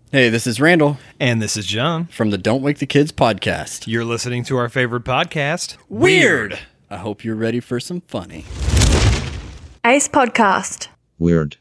Hey, this is Randall And this is John. from the Don't Wake the Kids podcast. You're listening to our favorite podcast, Weird! I hope you're ready for some funny. Ace Podcast. Weird.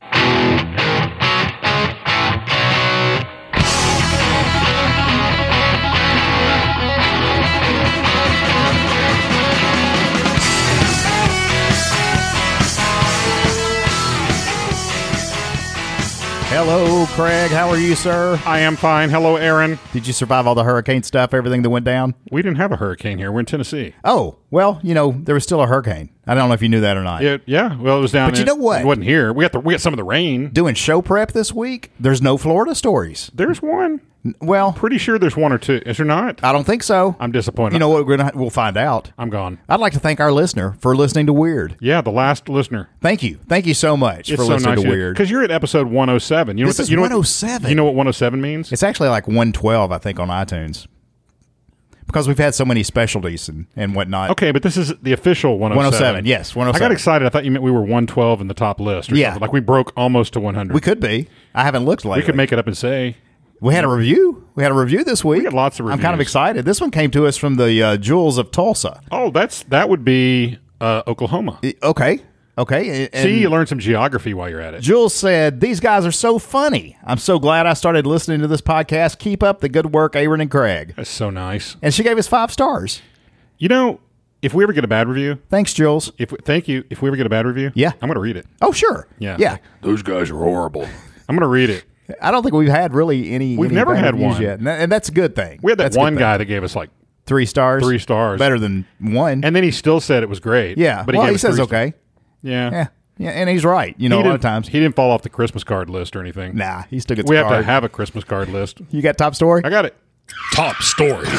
Hello, Craig. How are you, sir? I am fine. Hello, Aaron. Did you survive all the hurricane stuff, everything that went down? We didn't have a hurricane here. We're in Tennessee. Oh, well, there was still a hurricane. I don't know if you knew that or not. Yeah. Well, it was down. But you know what? It wasn't here. We got some of the rain. Doing show prep this week, there's no Florida stories. There's one. Well, Pretty sure there's one or two. Is there not? I don't think so. I'm disappointed. You know what? We'll find out. I'm gone. I'd like to thank our listener for listening to Weird. Yeah, the last listener. Thank you. Thank you so much It's for so listening nice to Weird. because you're at episode 107. You know This is you know 107. You know what 107 means? It's actually like 112, I think, on iTunes. Because we've had so many specialties and whatnot. Okay, but this is the official 107. 107, yes, 107. I got excited. I thought you meant we were 112 in the top list. Or Yeah. something. Like we broke almost to 100. We could be. I haven't looked lately. We could make it up and say. We had a review. We had a review this week. We got lots of I'm kind of reviews. excited. This one came to us from the Jewels of Tulsa. Oh, that would be Oklahoma. Okay. And See, you learn some geography while you're at it. Jules said, "These guys are so funny. I'm so glad I started listening to this podcast. Keep up the good work, Aaron and Craig." That's so nice. And she gave us 5 stars. You know, if we ever get a bad review, Thanks, Jules. thank you. If we ever get a bad review, Yeah. I'm going to read it. Oh, sure. Yeah. Those guys are horrible. I'm going to read it. I don't think we've had really any. We've never bad had reviews one. yet, and that's a good thing. We had that That's a good one thing. guy that gave us like, 3 stars. 3 stars. Better than 1. and then he still said it was great. yeah. but Well, gave he us says 3 okay. Yeah. Yeah, and he's right. A lot of times. He didn't fall off the Christmas card list or anything. Nah, he still gets We a have card. to have a Christmas card list. You got top story? I got it. Top story.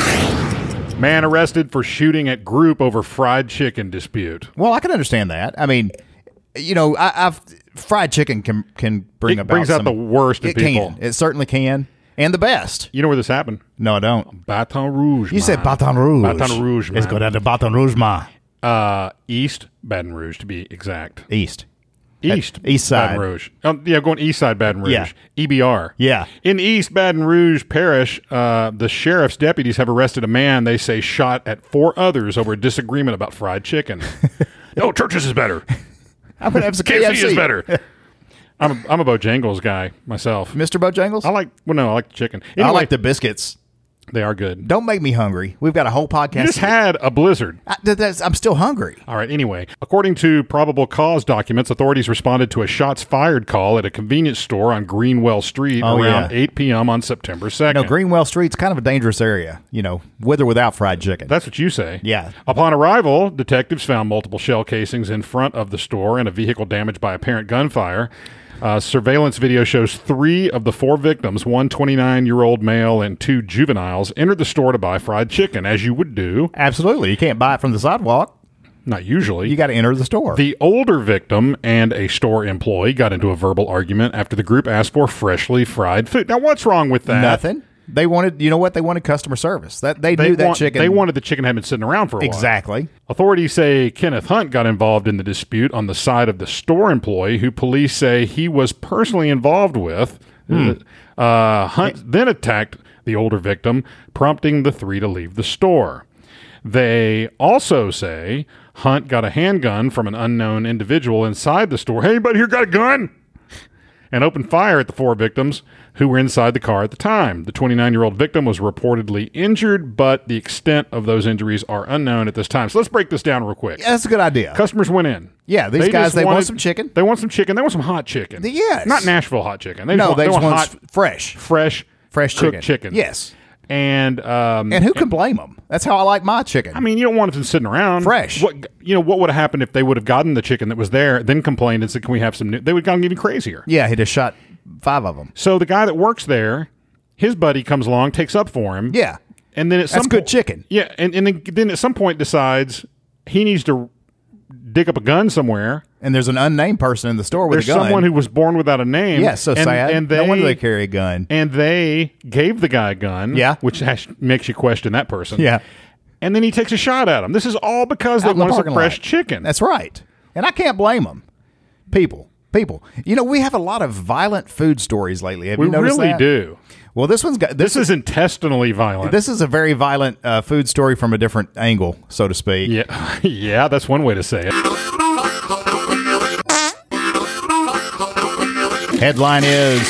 Man arrested for shooting at group over fried chicken dispute. Well, I can understand that. I mean, I've fried chicken can bring It about brings out some- the worst in It people. can. It certainly can, and the best. You know where this happened? No, I don't. Baton Rouge. You said man. Baton Rouge. Baton Rouge, Let's man. go down to Baton Rouge, ma. East Baton Rouge, to be exact. East. East side. Baton Rouge. Going east side Baton Rouge. Yeah. EBR. Yeah. In East Baton Rouge Parish, the sheriff's deputies have arrested a man they say shot at 4 others over a disagreement about fried chicken. No, Church's is better. I'm gonna have some KFC is KFC. better. I'm a Bojangles guy myself. Mr. Bojangles. I like the chicken. I Anyway, like the biscuits. they are good. Don't make me hungry. We've got a whole podcast. You just had a blizzard. I'm still hungry. All right, anyway, according to probable cause documents, authorities responded to a shots fired call at a convenience store on Greenwell Street Oh, around yeah. 8 p.m. on September 2nd. Greenwell Street's kind of a dangerous area. With or without fried chicken. That's what you say. Yeah. Upon arrival, detectives found multiple shell casings in front of the store and a vehicle damaged by apparent gunfire. Surveillance video shows 3 of the 4 victims, one 29-year-old male and 2 juveniles, entered the store to buy fried chicken, as you would do. Absolutely. You can't buy it from the sidewalk. Not usually. You got to enter the store. The older victim and a store employee got into a verbal argument after the group asked for freshly fried food. Now, what's wrong with that? Nothing. They wanted, They wanted customer service. They knew that chicken. They wanted the chicken had been sitting around for a while. Exactly. Authorities say Kenneth Hunt got involved in the dispute on the side of the store employee, who police say he was personally involved with. Hunt then attacked the older victim, prompting the 3 to leave the store. They also say Hunt got a handgun from an unknown individual inside the store. Hey, anybody here got a gun? And opened fire at the 4 victims who were inside the car at the time. The 29-year-old victim was reportedly injured, but the extent of those injuries are unknown at this time. So let's break this down real quick. Yeah, that's a good idea. Customers went in. Yeah, these guys, they want some chicken. They want some chicken. They want some hot chicken. Yes. Not Nashville hot chicken. They Just want hot, fresh fresh chicken. chicken. Yes. And who can blame them? That's how I like my chicken. I mean, you don't want it sitting around. Fresh. What would have happened if they would have gotten the chicken that was there, then complained and said, "Can we have some new?" They would have gotten even crazier. yeah, he just shot 5 of them. So the guy that works there, his buddy comes along, takes up for him. Yeah. And then at some That's good chicken. Yeah, and then at some point decides he needs to dig up a gun somewhere. And there's an unnamed person in the store with There's a gun. someone who was born without a name. Yeah, so sad. And No wonder they carry a gun. And they gave the guy a gun. Yeah. Which makes you question that person. Yeah. And then he takes a shot at him. This is all because Out they in the want some parking fresh lot. chicken. That's right. And I can't blame them. People, People. You know, we have a lot of violent food stories lately. Have We you noticed really that? do. Well, this one's got This is intestinally violent. This is a very violent food story from a different angle, so to speak. Yeah, yeah, that's one way to say it. Headline is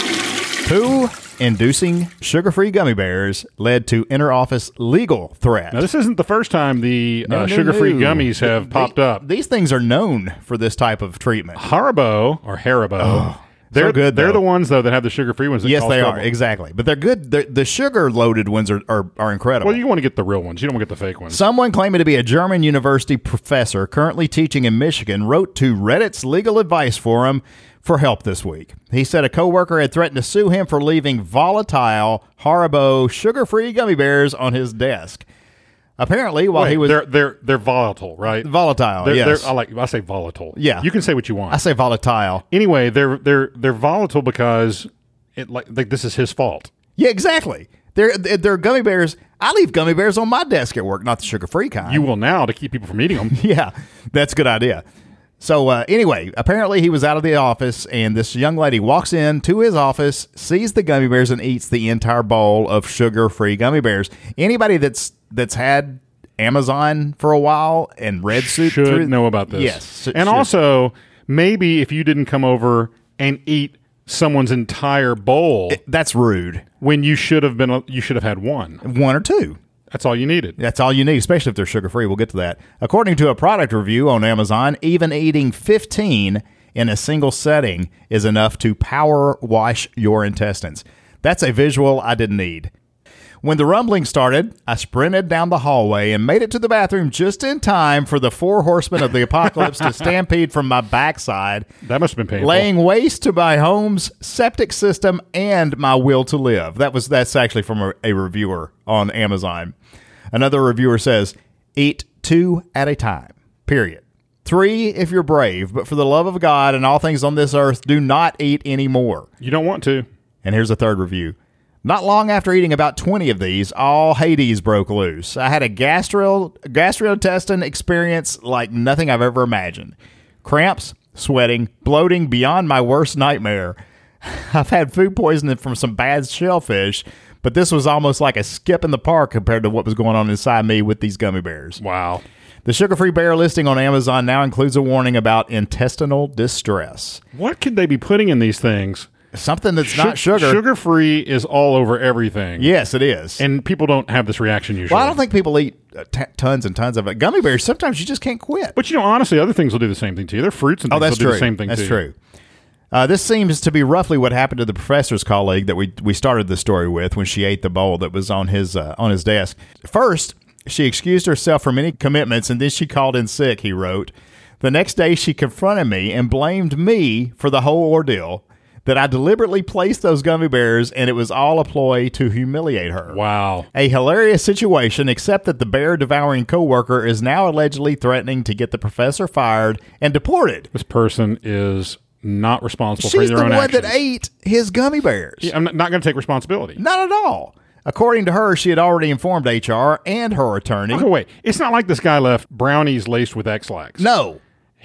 Poo inducing sugar-free gummy bears led to inter-office legal threat. Now, this isn't the first time the No, sugar-free no. gummies have popped up. These things are known for this type of treatment. Haribo or Haribo. They're so good, They're though. the ones though that have the sugar-free ones. That Yes, cause they trouble. are. Exactly. But they're good. The sugar-loaded ones are incredible. Well, you want to get the real ones. You don't want to get the fake ones. Someone claiming to be a German university professor currently teaching in Michigan wrote to Reddit's legal advice forum for help this week. He said a coworker had threatened to sue him for leaving volatile Haribo sugar-free gummy bears on his desk. Apparently, while Wait, he was they're volatile, right? volatile, They're, yes. I say volatile. Yeah. you can say what you want. I say volatile. Anyway, they're volatile because it like this is his fault. Yeah, exactly. They're gummy bears. I leave gummy bears on my desk at work, not the sugar-free kind. You will now to keep people from eating them. Yeah, that's a good idea. So anyway, apparently he was out of the office, and this young lady walks into his office, sees the gummy bears, and eats the entire bowl of sugar-free gummy bears. Anybody that's had Amazon for a while and read Should know about this. Yes, and also maybe if you didn't come over and eat someone's entire bowl that's rude. when you should have had one. One or two. That's all you needed. That's all you need, especially if they're sugar-free. We'll get to that. According to a product review on Amazon, even eating 15 in a single setting is enough to power wash your intestines. That's a visual I didn't need. When the rumbling started, I sprinted down the hallway and made it to the bathroom just in time for the 4 horsemen of the apocalypse to stampede from my backside, That must have been painful. laying waste to my home's septic system and my will to live. That's actually from a reviewer on Amazon. Another reviewer says, eat 2 at a time, period. 3 if you're brave, but for the love of God and all things on this earth, do not eat any more. You don't want to. And here's a third review. Not long after eating about 20 of these, all Hades broke loose. I had a gastrointestinal experience like nothing I've ever imagined. Cramps, sweating, bloating beyond my worst nightmare. I've had food poisoning from some bad shellfish, but this was almost like a skip in the park compared to what was going on inside me with these gummy bears. Wow. The sugar-free bear listing on Amazon now includes a warning about intestinal distress. What could they be putting in these things? Something that's not sugar. Sugar-free is all over everything. Yes, it is. And people don't have this reaction usually. Well, I don't think people eat tons and tons of it. Gummy bears, sometimes you just can't quit. But, honestly, other things will do the same thing to you. They're fruits and things that's will do true. the same thing That's to true. you. This seems to be roughly what happened to the professor's colleague that we started the story with when she ate the bowl that was on his desk. First, she excused herself from any commitments, and then she called in sick, he wrote. The next day, she confronted me and blamed me for the whole ordeal, that I deliberately placed those gummy bears, and it was all a ploy to humiliate her. Wow. A hilarious situation, except that the bear-devouring coworker is now allegedly threatening to get the professor fired and deported. This person is not responsible for She's their the own one actions. that ate his gummy bears. Yeah, I'm not going to take responsibility. Not at all. According to her, she had already informed HR and her attorney. Okay, wait. It's not like this guy left brownies laced with X-Lax. No.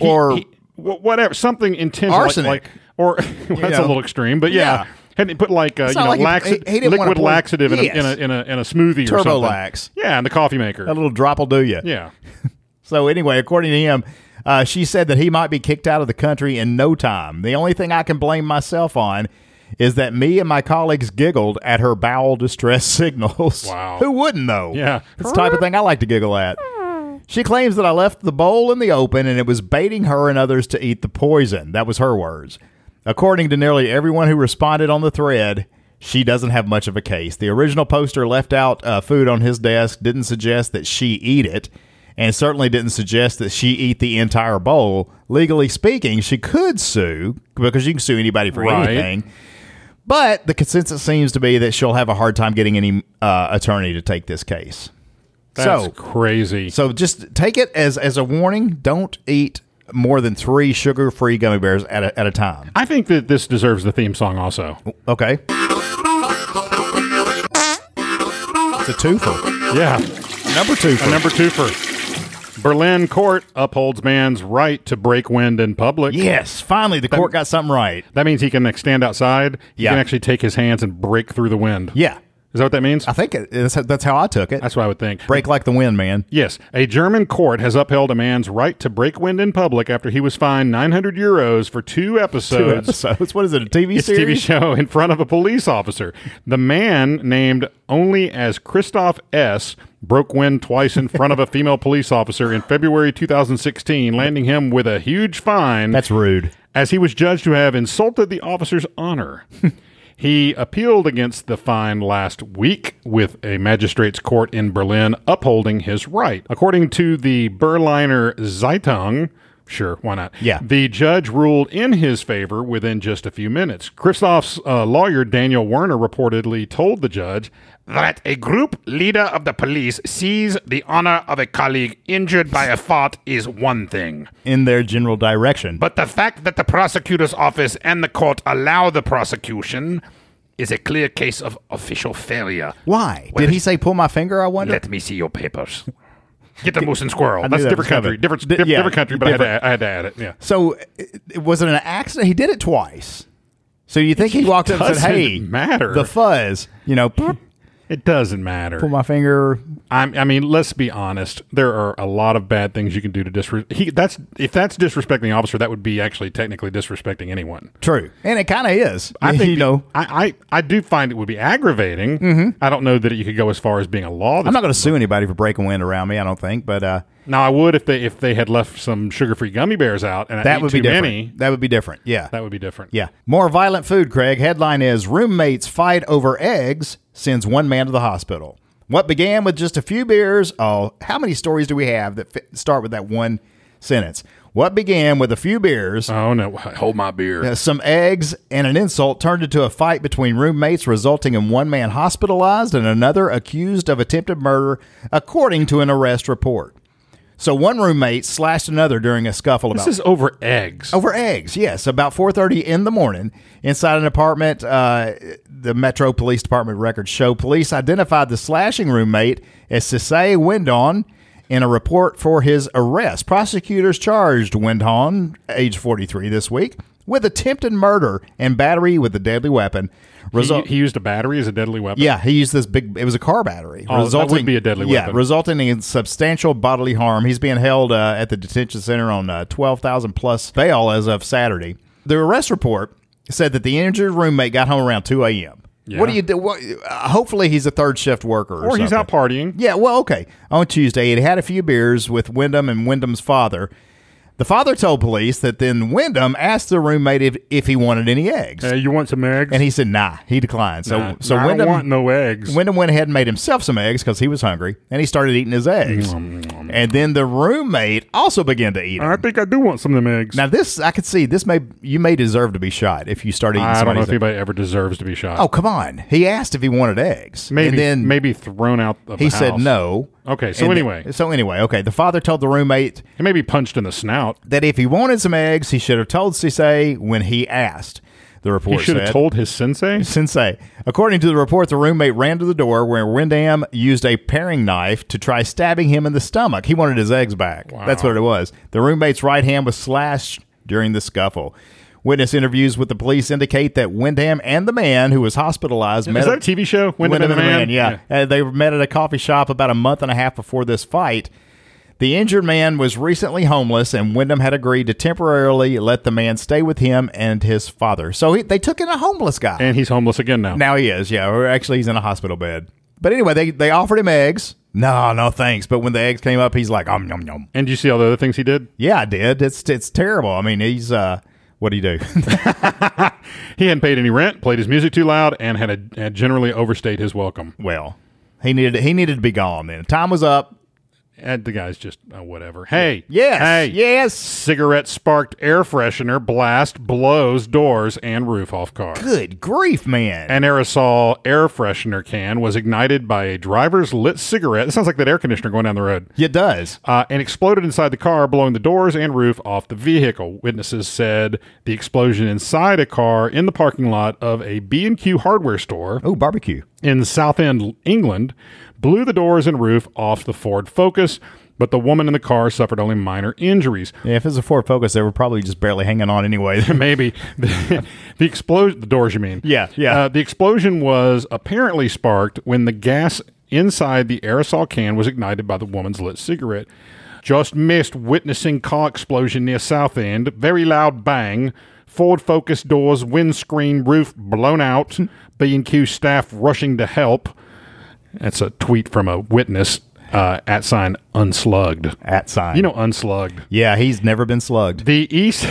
Whatever. Something intense. Arsenic. Well, that's a little extreme, but yeah. Had to put like It's not like he didn't want liquid to laxative yes. in a smoothie or something. Turbolax. Yeah, in the coffee maker. A little drop will do you. Yeah. So anyway, according to him, she said that he might be kicked out of the country in no time. The only thing I can blame myself on is that me and my colleagues giggled at her bowel distress signals. Wow. Who wouldn't, though? Yeah. It's the type of thing I like to giggle at. She claims that I left the bowl in the open and it was baiting her and others to eat the poison. That was her words. According to nearly everyone who responded on the thread, she doesn't have much of a case. The original poster left out food on his desk, didn't suggest that she eat it, and certainly didn't suggest that she eat the entire bowl. Legally speaking, she could sue, because you can sue anybody for Right. anything. But the consensus seems to be that she'll have a hard time getting any attorney to take this case. That's crazy. So just take it as a warning. Don't eat more than 3 sugar-free gummy bears at a time. I think that this deserves the theme song also. Okay. It's a twofer. Yeah. Number twofer. A number twofer. Berlin court upholds man's right to break wind in public. Yes, finally the court got something right. That means he can stand outside. He Yeah. can actually take his hands and break through the wind. Yeah, Is that what that means? I think that's how I took it. That's what I would think. Break like the wind, man. Yes. A German court has upheld a man's right to break wind in public after he was fined 900 euros for 2 episodes. 2 episodes. What is it, a TV It's a TV series? show in front of a police officer. The man, named only as Christoph S., broke wind twice in front of a female police officer in February 2016, landing him with a huge fine. That's rude. As he was judged to have insulted the officer's honor. He appealed against the fine last week, with a magistrate's court in Berlin upholding his right. According to the Berliner Zeitung, sure, why not? Yeah. The judge ruled in his favor within just a few minutes. Christoph's lawyer, Daniel Werner, reportedly told the judge that a group leader of the police sees the honor of a colleague injured by a fault is one thing. In their general direction. But the fact that the prosecutor's office and the court allow the prosecution is a clear case of official failure. Why? Well, Did he say pull my finger, I wonder? Let me see your papers. Get the moose and squirrel. I knew That's a that different was country. coming. Different country, but different. I had to add it. Yeah. So, was it an accident? He did it twice. So you think he walked up and said, Doesn't hey, matter. the fuzz, It doesn't matter. pull my finger. I mean, let's be honest. There are a lot of bad things you can do to disrespect. If that's disrespecting the officer, that would be actually technically disrespecting anyone. True. And it kind of is. I think you I do find it would be aggravating. Mm-hmm. I don't know that you could go as far as being a law. I'm not going to sue anybody for breaking wind around me, I don't think, but Now I would if they had left some sugar-free gummy bears out and I that ate would be too different. many. That would be different. Yeah. That would be different. Yeah. More violent food, Craig. Headline is Roommates Fight Over Eggs Sends One Man to the Hospital. What began with just a few beers. Oh, how many stories do we have that start with that one sentence? What began with a few beers, Oh no! Hold my beer. some eggs, and an insult turned into a fight between roommates, resulting in one man hospitalized and another accused of attempted murder, according to an arrest report. So one roommate slashed another during a scuffle This about is over eggs. over eggs, yes. About 4:30 in the morning, inside an apartment, the Metro Police Department records show police identified the slashing roommate as Sisay Windon in a report for his arrest. Prosecutors charged Windon, age 43, this week with attempted murder and battery with a deadly weapon. He used a battery as a deadly weapon. Yeah, he used this big. It was a car battery. Oh, that would be a deadly Yeah, weapon. resulting in substantial bodily harm. He's being held at the detention center on $12,000 plus bail as of Saturday. The arrest report said that the injured roommate got home around 2 a.m. Yeah. What do you do? Hopefully, he's a third shift worker, Or he's something. out partying. Yeah, well, okay. On Tuesday, he had a few beers with Wyndham and Wyndham's father. The father told police that then Wyndham asked the roommate if he wanted any eggs. Hey, you want some eggs? And he said, nah, he declined. So I Wyndham, don't want no eggs. Wyndham went ahead and made himself some eggs because he was hungry, and he started eating his eggs. And then the roommate also began to eat them. I think I do want some of them eggs. Now this, I could see, you may deserve to be shot if you start eating I don't know somebody's if anybody ever deserves to be shot. Oh, come on. He asked if he wanted eggs. maybe And then maybe thrown out of he the said house. no. Okay, so And anyway. okay. The father told the roommate He may be punched in the snout. that if he wanted some eggs, he should have told Sisay when he asked. The report He should have said. told his sensei. Sensei. According to the report, the roommate ran to the door where Wyndham used a paring knife to try stabbing him in the stomach. He wanted his eggs back. Wow. That's what it was. The roommate's right hand was slashed during the scuffle. Witness interviews with the police indicate that Wyndham and the man who was hospitalized Is that a TV show? Wyndham and the Man, yeah. They met at a coffee shop about a month and a half before this fight. The injured man was recently homeless, and Wyndham had agreed to temporarily let the man stay with him and his father. So they took in a homeless guy. And he's homeless again now. Now he is, yeah. Or actually, he's in a hospital bed. But anyway, they offered him eggs. No, thanks. But when the eggs came up, he's like, yum, yum. And did you see all the other things he did? Yeah, I did. It's terrible. I mean, he's, what do you do? He hadn't paid any rent, played his music too loud, and had generally overstayed his welcome. Well, he needed to be gone then. Time was up. And the guy's just whatever. Hey. Yes. Hey. Yes. Cigarette sparked air freshener blast blows doors and roof off car. Good grief, man. An aerosol air freshener can was ignited by a driver's lit cigarette. It sounds like that air conditioner going down the road. It does. And exploded inside the car, blowing the doors and roof off the vehicle. Witnesses said the explosion inside a car in the parking lot of a B&Q hardware store Oh, barbecue. in Southend, England, blew the doors and roof off the Ford Focus. but the woman in the car suffered only minor injuries. Yeah, if it's a Ford Focus, they were probably just barely hanging on anyway. Maybe. The explosion, the doors, you mean? Yeah. The explosion was apparently sparked when the gas inside the aerosol can was ignited by the woman's lit cigarette. Just missed witnessing car explosion near South End. Very loud bang. Ford Focus doors, windscreen, roof blown out. B&Q staff rushing to help. That's a tweet from a witness. @ unslugged. @ You know, unslugged. Yeah, he's never been slugged. The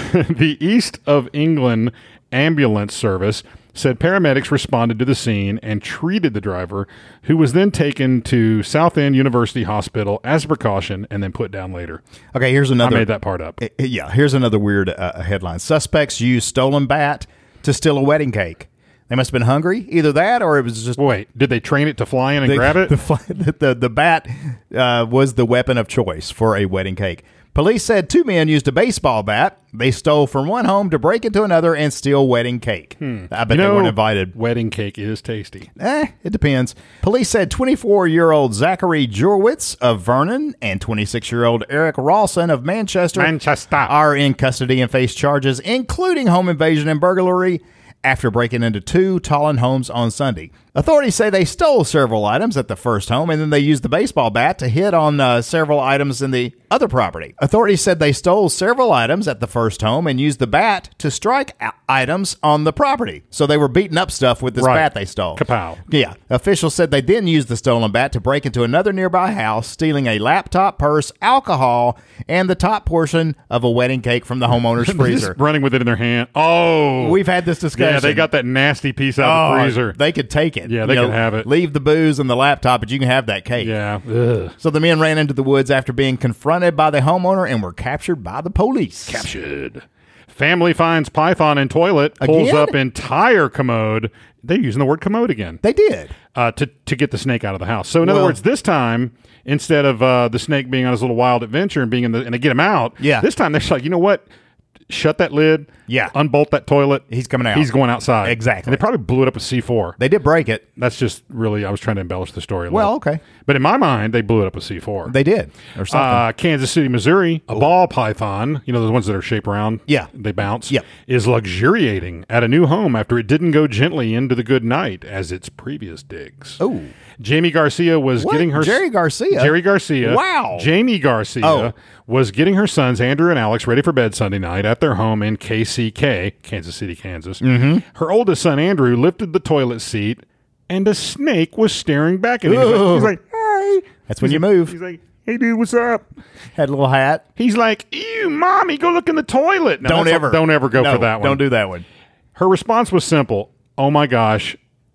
East of England ambulance service said paramedics responded to the scene and treated the driver, who was then taken to Southend University Hospital as a precaution and then put down later. Okay, here's another. I made that part up. Yeah, here's another weird headline. Suspects used stolen bat to steal a wedding cake. They must have been hungry. Either that or it was just... Wait, did they train it to fly in and grab it? The bat was the weapon of choice for a wedding cake. Police said 2 men used a baseball bat. They stole from one home to break into another and steal wedding cake. I bet they weren't invited. Wedding cake is tasty. It depends. Police said 24-year-old Zachary Jurwitz of Vernon and 26-year-old Eric Rawson of Manchester are in custody and face charges, including home invasion and burglary, after breaking into 2 Tolland homes on Sunday. Authorities say they stole several items at the first home, and then they used the baseball bat to hit on several items in the other property. Authorities said they stole several items at the first home and used the bat to strike items on the property. So they were beating up stuff with this bat they stole. Kapow. Yeah. Officials said they then used the stolen bat to break into another nearby house, stealing a laptop, purse, alcohol, and the top portion of a wedding cake from the homeowner's freezer. Just running with it in their hand. Oh. We've had this discussion. Yeah, they got that nasty piece out of the freezer. They could take it. Yeah, they can have it. Leave the booze and the laptop, but you can have that cake. Yeah. Ugh. So the men ran into the woods after being confronted by the homeowner and were captured by the police. Captured. Family finds python in toilet, pulls Again? up entire commode. They're using the word commode again. They did. To get the snake out of the house. So in other words, this time, instead of the snake being on his little wild adventure and being and they get him out, this time they're like, you know what? Shut that lid. Yeah. Unbolt that toilet. He's coming out. He's going outside. Exactly. And they probably blew it up with C4. They did break it. That's just really, I was trying to embellish the story a Well, little. okay. But in my mind, they blew it up with C4. They did. Or something. Kansas City, Missouri, a ball python, you know, those ones that are shaped around. Yeah. They bounce. Yep. Is luxuriating at a new home after it didn't go gently into the good night as its previous digs. Oh. Jamie Garcia was What? getting her... Jerry Garcia? Jerry Garcia. Wow. Jamie Garcia was getting her sons, Andrew and Alex, ready for bed Sunday night at their home in KCK, Kansas City, Kansas. Mm-hmm. Her oldest son, Andrew, lifted the toilet seat, and a snake was staring back at him. He's like, hey. That's when you move. He's like, hey, dude, what's up? Had a little hat. He's like, ew, mommy, go look in the toilet. No, Don't ever go for that one. Don't do that one. Her response was simple. Oh, my gosh,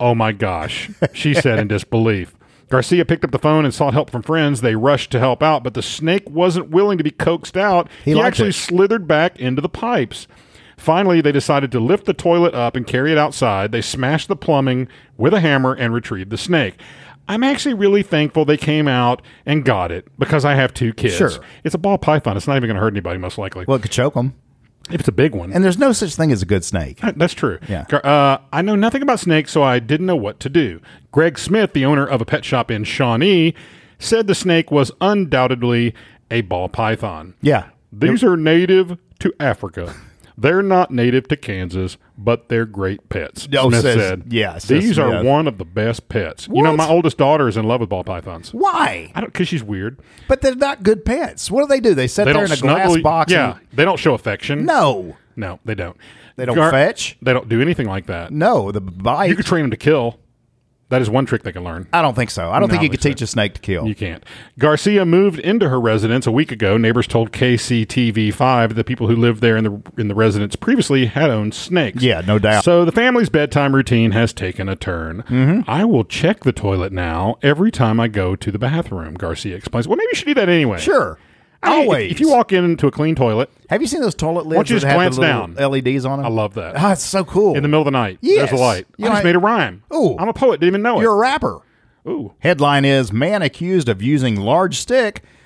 she said in disbelief. Garcia picked up the phone and sought help from friends. They rushed to help out, but the snake wasn't willing to be coaxed out. He actually slithered back into the pipes. Finally, they decided to lift the toilet up and carry it outside. They smashed the plumbing with a hammer and retrieved the snake. I'm actually really thankful they came out and got it because I have 2 kids. Sure. It's a ball python. It's not even going to hurt anybody, most likely. Well, it could choke them. If it's a big one. And there's no such thing as a good snake. That's true. Yeah. I know nothing about snakes, so I didn't know what to do. Greg Smith, the owner of a pet shop in Shawnee, said the snake was undoubtedly a ball python. Yeah. These are native to Africa. They're not native to Kansas, but they're great pets. Smith said. Yes. These are one of the best pets. What? You know, my oldest daughter is in love with ball pythons. Why? Because she's weird. But they're not good pets. What do? They sit They there don't in a glass box. Yeah, they don't show affection. No. No, they don't. They don't fetch. They don't do anything like that. No. The bite. You could train them to kill. That is one trick they can learn. I don't think so. I don't think you could teach a snake to kill. You can't. Garcia moved into her residence a week ago. Neighbors told KCTV5 the people who lived there in the residence previously had owned snakes. Yeah, no doubt. So the family's bedtime routine has taken a turn. Mm-hmm. I will check the toilet now every time I go to the bathroom, Garcia explains. Well, maybe you should do that anyway. Sure. Always. If you walk into a clean toilet. Have you seen those toilet lids Why don't you that just have glance the little down? LEDs on them? I love that. Oh, it's so cool. In the middle of the night, Yes. there's a light. You I know, just made a rhyme. Ooh. I'm a poet. Didn't even know it. You're a rapper. Ooh. Headline is, man accused of using large stick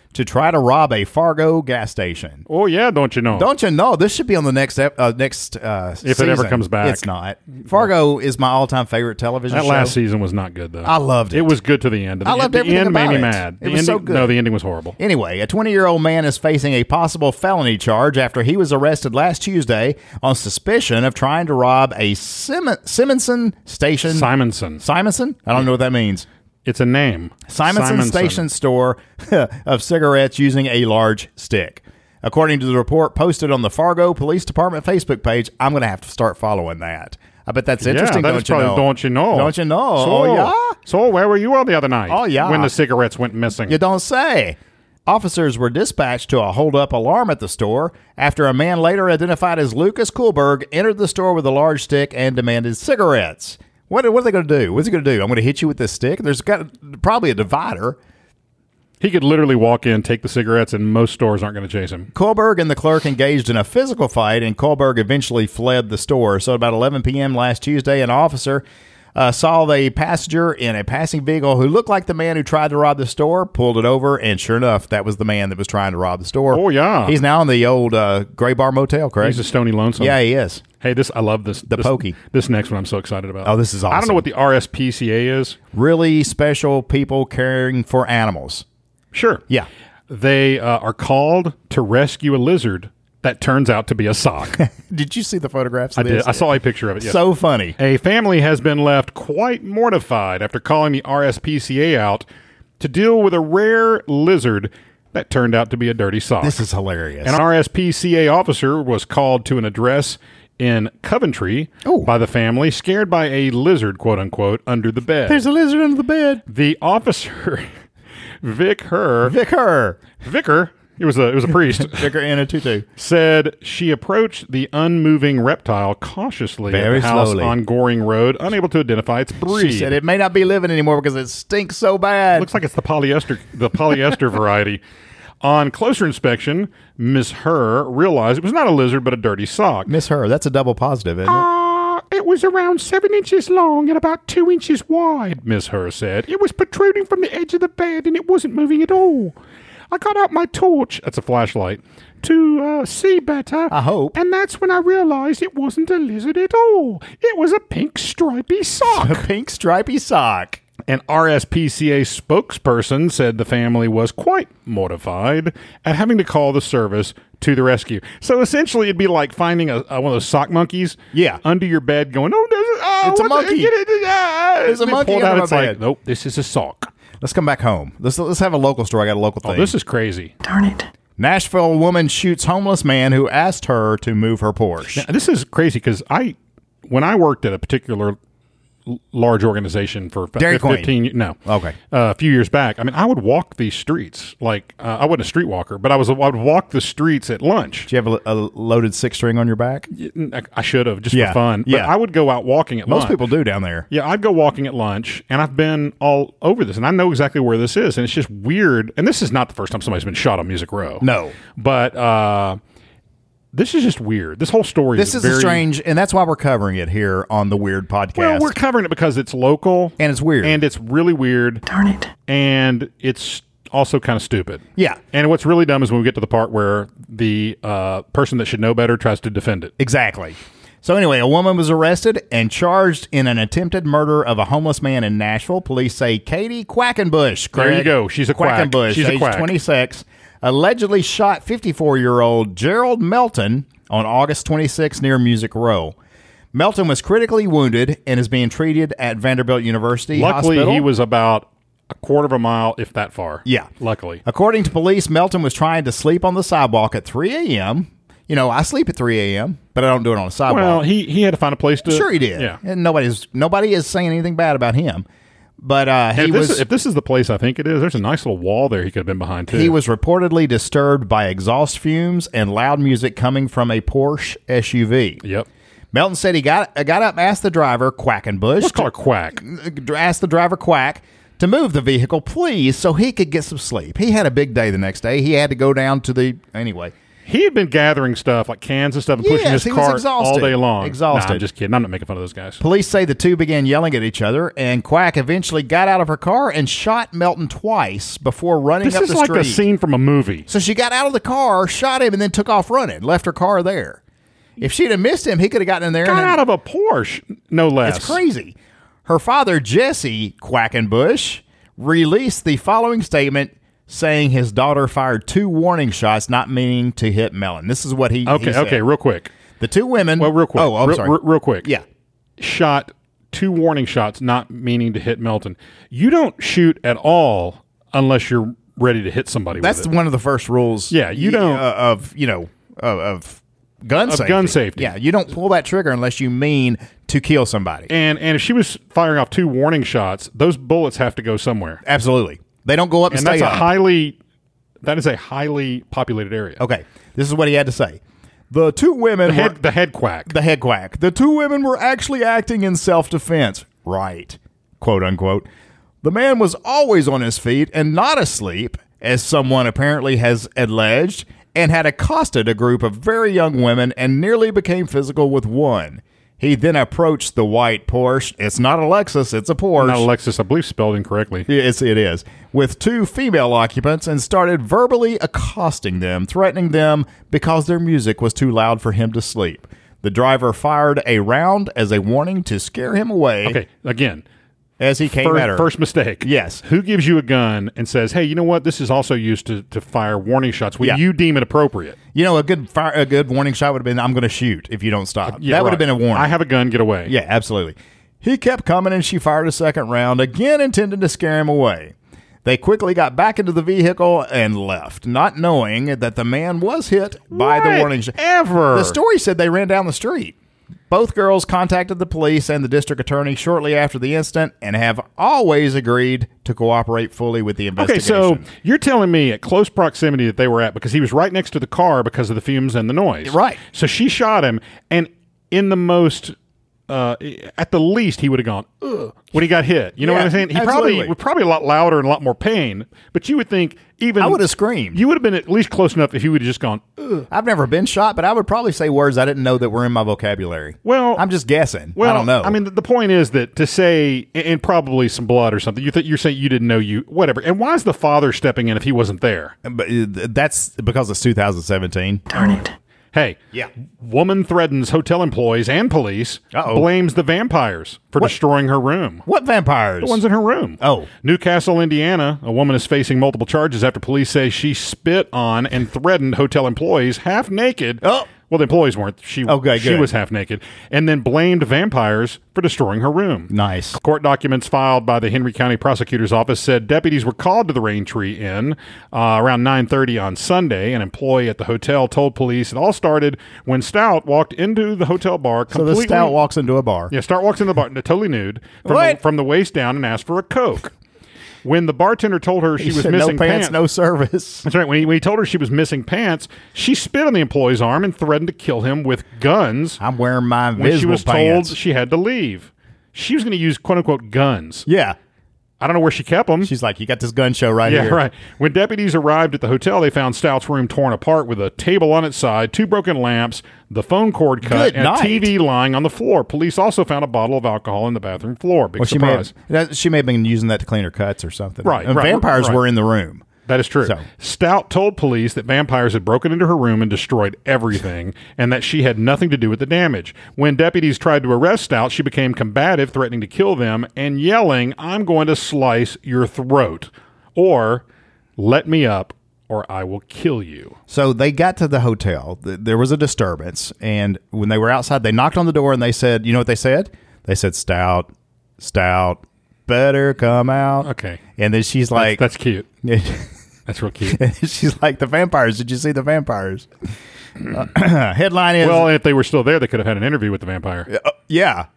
to try to rob a Fargo gas station. Oh, yeah, don't you know? Don't you know? This should be on the next If it ever comes back. It's not. Fargo is my all-time favorite television That show. last season was not good, though. I loved it. It was good to the end. I loved the everything end about made me it. mad. It was so good. No, the ending was horrible. Anyway, a 20-year-old man is facing a possible felony charge after he was arrested last Tuesday on suspicion of trying to rob a Simonson station. Simonson? I don't know what that means. It's a name. Simonson Station store of cigarettes using a large stick. According to the report posted on the Fargo Police Department Facebook page, I'm going to have to start following that. I bet that's interesting, Yeah, that is probably Don't you know? Don't you know? So, oh, yeah? So where were you all the other night? Oh, yeah. When the cigarettes went missing. You don't say. Officers were dispatched to a hold-up alarm at the store after a man later identified as Lucas Kuhlberg entered the store with a large stick and demanded cigarettes. What are they going to do? What's he going to do? I'm going to hit you with this stick? There's got probably a divider. He could literally walk in, take the cigarettes, and most stores aren't going to chase him. Kuhlberg and the clerk engaged in a physical fight, and Kuhlberg eventually fled the store. So about 11 p.m. last Tuesday, an officer saw the passenger in a passing vehicle who looked like the man who tried to rob the store, pulled it over, and sure enough, that was the man that was trying to rob the store. Oh, yeah. He's now in the old Gray Bar Motel, correct? He's a Stony Lonesome. Yeah, he is. Hey, I love this. The Pokey. This next one I'm so excited about. Oh, this is I don't awesome. know what the RSPCA is. Really special people caring for animals. Sure. Yeah. They are called to rescue a lizard that turns out to be a sock. Did you see the photographs I of this? did. I saw a picture of it. Yes. So funny. A family has been left quite mortified after calling the RSPCA out to deal with a rare lizard that turned out to be a dirty sock. This is hilarious. An RSPCA officer was called to an address in Coventry by the family, scared by a lizard, quote unquote, under the bed. There's a lizard under the bed. The officer, Vicar, it was a priest, Vicar in a tutu. said she approached the unmoving reptile cautiously Very at the house slowly. on Goring Road, unable to identify its breed. She said it may not be living anymore because it stinks so bad. Looks like it's the polyester variety. On closer inspection, Miss Herr realized it was not a lizard but a dirty sock. Miss Her, that's a double positive, isn't it? It was around 7 inches long and about 2 inches wide, Miss Herr said. It was protruding from the edge of the bed and it wasn't moving at all. I got out my torch, that's a flashlight, to see better. I hope. And that's when I realized it wasn't a lizard at all. It was a pink stripy sock. A pink stripy sock. An RSPCA spokesperson said the family was quite mortified at having to call the service to the rescue. So essentially, it'd be like finding one of those sock monkeys under your bed going, It's a monkey. There's a monkey under my It's bed. like, nope, this is a sock. Let's come back home. Let's have a local story. I got a local thing. Oh, this is crazy. Darn it. Nashville woman shoots homeless man who asked her to move her Porsche. Now, this is crazy because when I worked at a particular large organization for Dairy Queen. 15 no Okay. a few years back, I mean, I would walk these streets like I wasn't a streetwalker, but I would walk the streets at lunch. Do you have a loaded 6-string on your back? I should have, just Yeah. for fun, but Yeah. I would go out walking at lunch. Most people do down there. Yeah, I'd go walking at lunch, and I've been all over this, and I know exactly where this is, and it's just weird. And this is not the first time somebody's been shot on Music Row. No. But this is just weird. This whole story This is very strange, and that's why we're covering it here on the Weird Podcast. Well, we're covering it because it's local. And it's weird. And it's really weird. Darn it. And it's also kind of stupid. Yeah. And what's really dumb is when we get to the part where the person that should know better tries to defend it. Exactly. So anyway, a woman was arrested and charged in an attempted murder of a homeless man in Nashville. Police say Katie Quackenbush. There you Craig, go. She's a quack. Quackenbush, She's a age quack. 26, allegedly shot 54-year-old Gerald Melton on August 26 near Music Row. Melton was critically wounded and is being treated at Vanderbilt University Luckily, Hospital. he was about a quarter of a mile, if that far. Yeah. Luckily. According to police, Melton was trying to sleep on the sidewalk at 3 a.m. You know, I sleep at 3 a.m., but I don't do it on a sidewalk. Well, he had to find a place to... Sure he did. Yeah. And nobody is saying anything bad about him. But If this is the place I think it is, there's a nice little wall there he could have been behind, too. he was reportedly disturbed by exhaust fumes and loud music coming from a Porsche SUV. Yep. Melton said he got up and asked the driver, Quackenbush, Let's call her Quack. asked the driver, Quack, to move the vehicle, please, so he could get some sleep. He had a big day the next day. He had to go down to anyway. He had been gathering stuff like cans and stuff and pushing Yes, his he was cart exhausted. all day long. Exhausted. Nah, I'm just kidding. I'm not making fun of those guys. Police say the two began yelling at each other, and Quack eventually got out of her car and shot Melton twice before running This up is the like street. a scene from a movie. So she got out of the car, shot him, and then took off running, left her car there. If she'd have missed him, he could have gotten in there. Got and out of a Porsche, no less. It's crazy. Her father, Jesse Quackenbush, released the following statement saying his daughter fired 2 warning shots, not meaning to hit Melon. This is what he Okay, said. okay, real quick. The 2 women. Well, real quick. Oh, I'm sorry. Real quick. Yeah. Shot 2 warning shots, not meaning to hit Melton. You don't shoot at all unless you're ready to hit somebody That's with it. one of the first rules. Yeah, you don't- of gun safety. gun safety. Yeah, you don't pull that trigger unless you mean to kill somebody. And if she was firing off 2 warning shots, those bullets have to go somewhere. Absolutely, they don't go up and, And stay that's up. that is a highly populated area. Okay, this is what he had to say. The 2 women The head quack. The head quack. The 2 women were actually acting in self-defense. Right. Quote, unquote. The man was always on his feet and not asleep, as someone apparently has alleged, and had accosted a group of very young women and nearly became physical with one. He then approached the white Porsche. It's not a Lexus, it's a Porsche. Not Alexis, I believe spelled incorrectly. Yes, it is. With 2 female occupants and started verbally accosting them, threatening them because their music was too loud for him to sleep. The driver fired a round as a warning to scare him away Okay, again, as he came at her. first mistake. Yes. Who gives you a gun and says, hey, you know what? This is also used to fire warning shots when Yeah. you deem it appropriate. You know, a good warning shot would have been, I'm going to shoot if you don't stop. Yeah, that would right. have been a warning. I have a gun, get away. Yeah, absolutely. He kept coming and she fired a second round, again intending to scare him away. They quickly got back into the vehicle and left, not knowing that the man was hit by the warning shot. Ever. The story said they ran down the street. Both girls contacted the police and the district attorney shortly after the incident and have always agreed to cooperate fully with the Okay, investigation. so you're telling me at close proximity that they were at because he was right next to the car because of the fumes and the noise. Right. So she shot him, and in the most, at the least, he would have gone, ugh, when he got hit. You know Yeah, what I'm saying? He absolutely. probably a lot louder and a lot more pain, but you would think even. I would have screamed. You would have been at least close enough if he would have just gone, ugh. I've never been shot, but I would probably say words I didn't know that were in my vocabulary. Well, I'm just guessing. Well, I don't know. I mean, the point is that to say, and probably some blood or something, you're saying you didn't know whatever. And why is the father stepping in if he wasn't there? but that's because it's 2017. Darn it. Hey, Yeah. woman threatens hotel employees and police, Uh-oh. blames the vampires for destroying her room. What vampires? The ones in her room. Oh. Newcastle, Indiana, a woman is facing multiple charges after police say she spit on and threatened hotel employees half naked. Oh. Well, the employees weren't. She good. was half naked, and then blamed vampires for destroying her room. Nice. Court documents filed by the Henry County Prosecutor's Office said deputies were called to the Raintree Inn around 9:30 on Sunday. An employee at the hotel told police it all started when Stout walked into the hotel bar. So the stout walks into a bar. Yeah, Stout walks in the bar totally nude What? from the waist down and asked for a Coke. When the bartender told her she He was said, missing no pants, no service. That's right. When he told her she was missing pants, she spit on the employee's arm and threatened to kill him with guns I'm wearing my when she invisible was pants. told she had to leave. She was going to use quote unquote guns. Yeah. I don't know where she kept them. She's like, you got this gun show right Yeah, here. right. When deputies arrived at the hotel, they found Stout's room torn apart with a table on its side, 2 broken lamps, the phone cord cut, Good and night. a TV lying on the floor. Police also found a bottle of alcohol in the bathroom floor. Big Well, surprise. she may have been using that to clean her cuts or something. Right, And right, vampires right. were in the room. That is true. So- Stout told police that vampires had broken into her room and destroyed everything, and that she had nothing to do with the damage. When deputies tried to arrest Stout, she became combative, threatening to kill them, and yelling, "I'm going to slice your throat," or "Let me up, or I will kill you." So they got to the hotel. There was a disturbance. And when they were outside, they knocked on the door and they said, you know what they said? They said, Stout, better come out. Okay. And then she's like, That's cute. That's real cute. she's like, the vampires. Did you see the vampires? Headline is, Well, if they were still there, they could have had an interview with the vampire. yeah.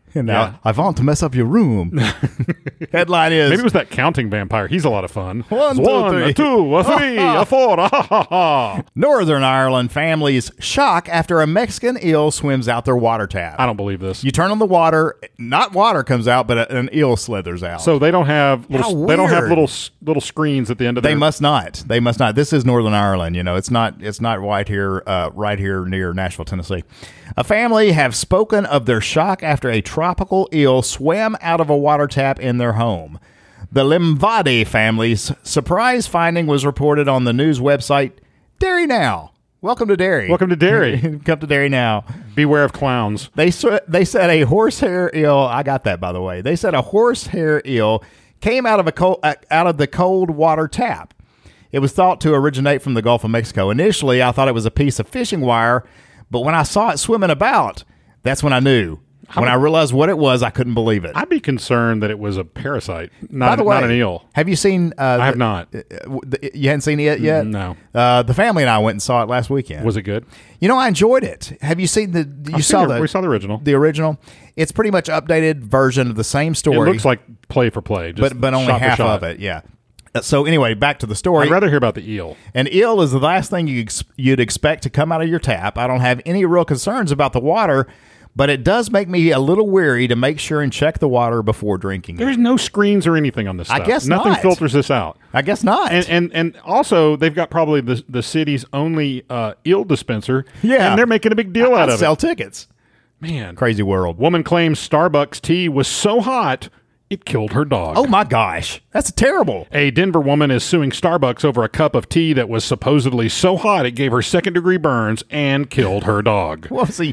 And now Yeah. I want to mess up your room. Headline is Maybe it was that counting vampire. He's a lot of fun. One, two, three. A 2, a 3, a 4. Ah, ha, ha. Northern Ireland families shock after a Mexican eel swims out their water tap. I don't believe this. You turn on the water, not water comes out, but an eel slithers out. So they don't have How little. They don't have weird. little screens at the end of They their. must not. They must not. This is Northern Ireland. You know, it's not right here near Nashville, Tennessee. A family have spoken of their shock after a tropical eel swam out of a water tap in their home. The Limvadi family's surprise finding was reported on the news website Dairy Now. Welcome to Dairy. Welcome to Dairy. Come to Dairy Now. Beware of clowns. They said a horsehair eel. I got that, by the way. They said a horsehair eel came out of the cold water tap. It was thought to originate from the Gulf of Mexico. Initially, I thought it was a piece of fishing wire, but when I saw it swimming about, that's when I knew. When I realized what it was, I couldn't believe it. I'd be concerned that it was a parasite, By not the way, an eel. have you seen? I have not. You hadn't seen it yet? No. The family and I went and saw it last weekend. Was it good? You know, I enjoyed it. Have you seen the? You We saw saw the original. the original. It's pretty much updated version of the same It story. looks like play for play, just but only shot for half shot. of it. Yeah. So anyway, back to the story. I'd rather hear about the eel. An eel is the last thing you'd expect to come out of your tap. I don't have any real concerns about the water, but it does make me a little weary to make sure and check the water before drinking it. There's no screens or anything on this stuff. I guess nothing not. filters this out. I guess not. And also they've got probably the city's only eel dispenser. Yeah. and they're making a big deal out I'd of sell it. tickets. Man, Crazy world. woman claims Starbucks tea was so hot it killed her dog. Oh my gosh, that's terrible. A Denver woman is suing Starbucks over a cup of tea that was supposedly so hot it gave her second-degree burns and killed her dog. Well, see,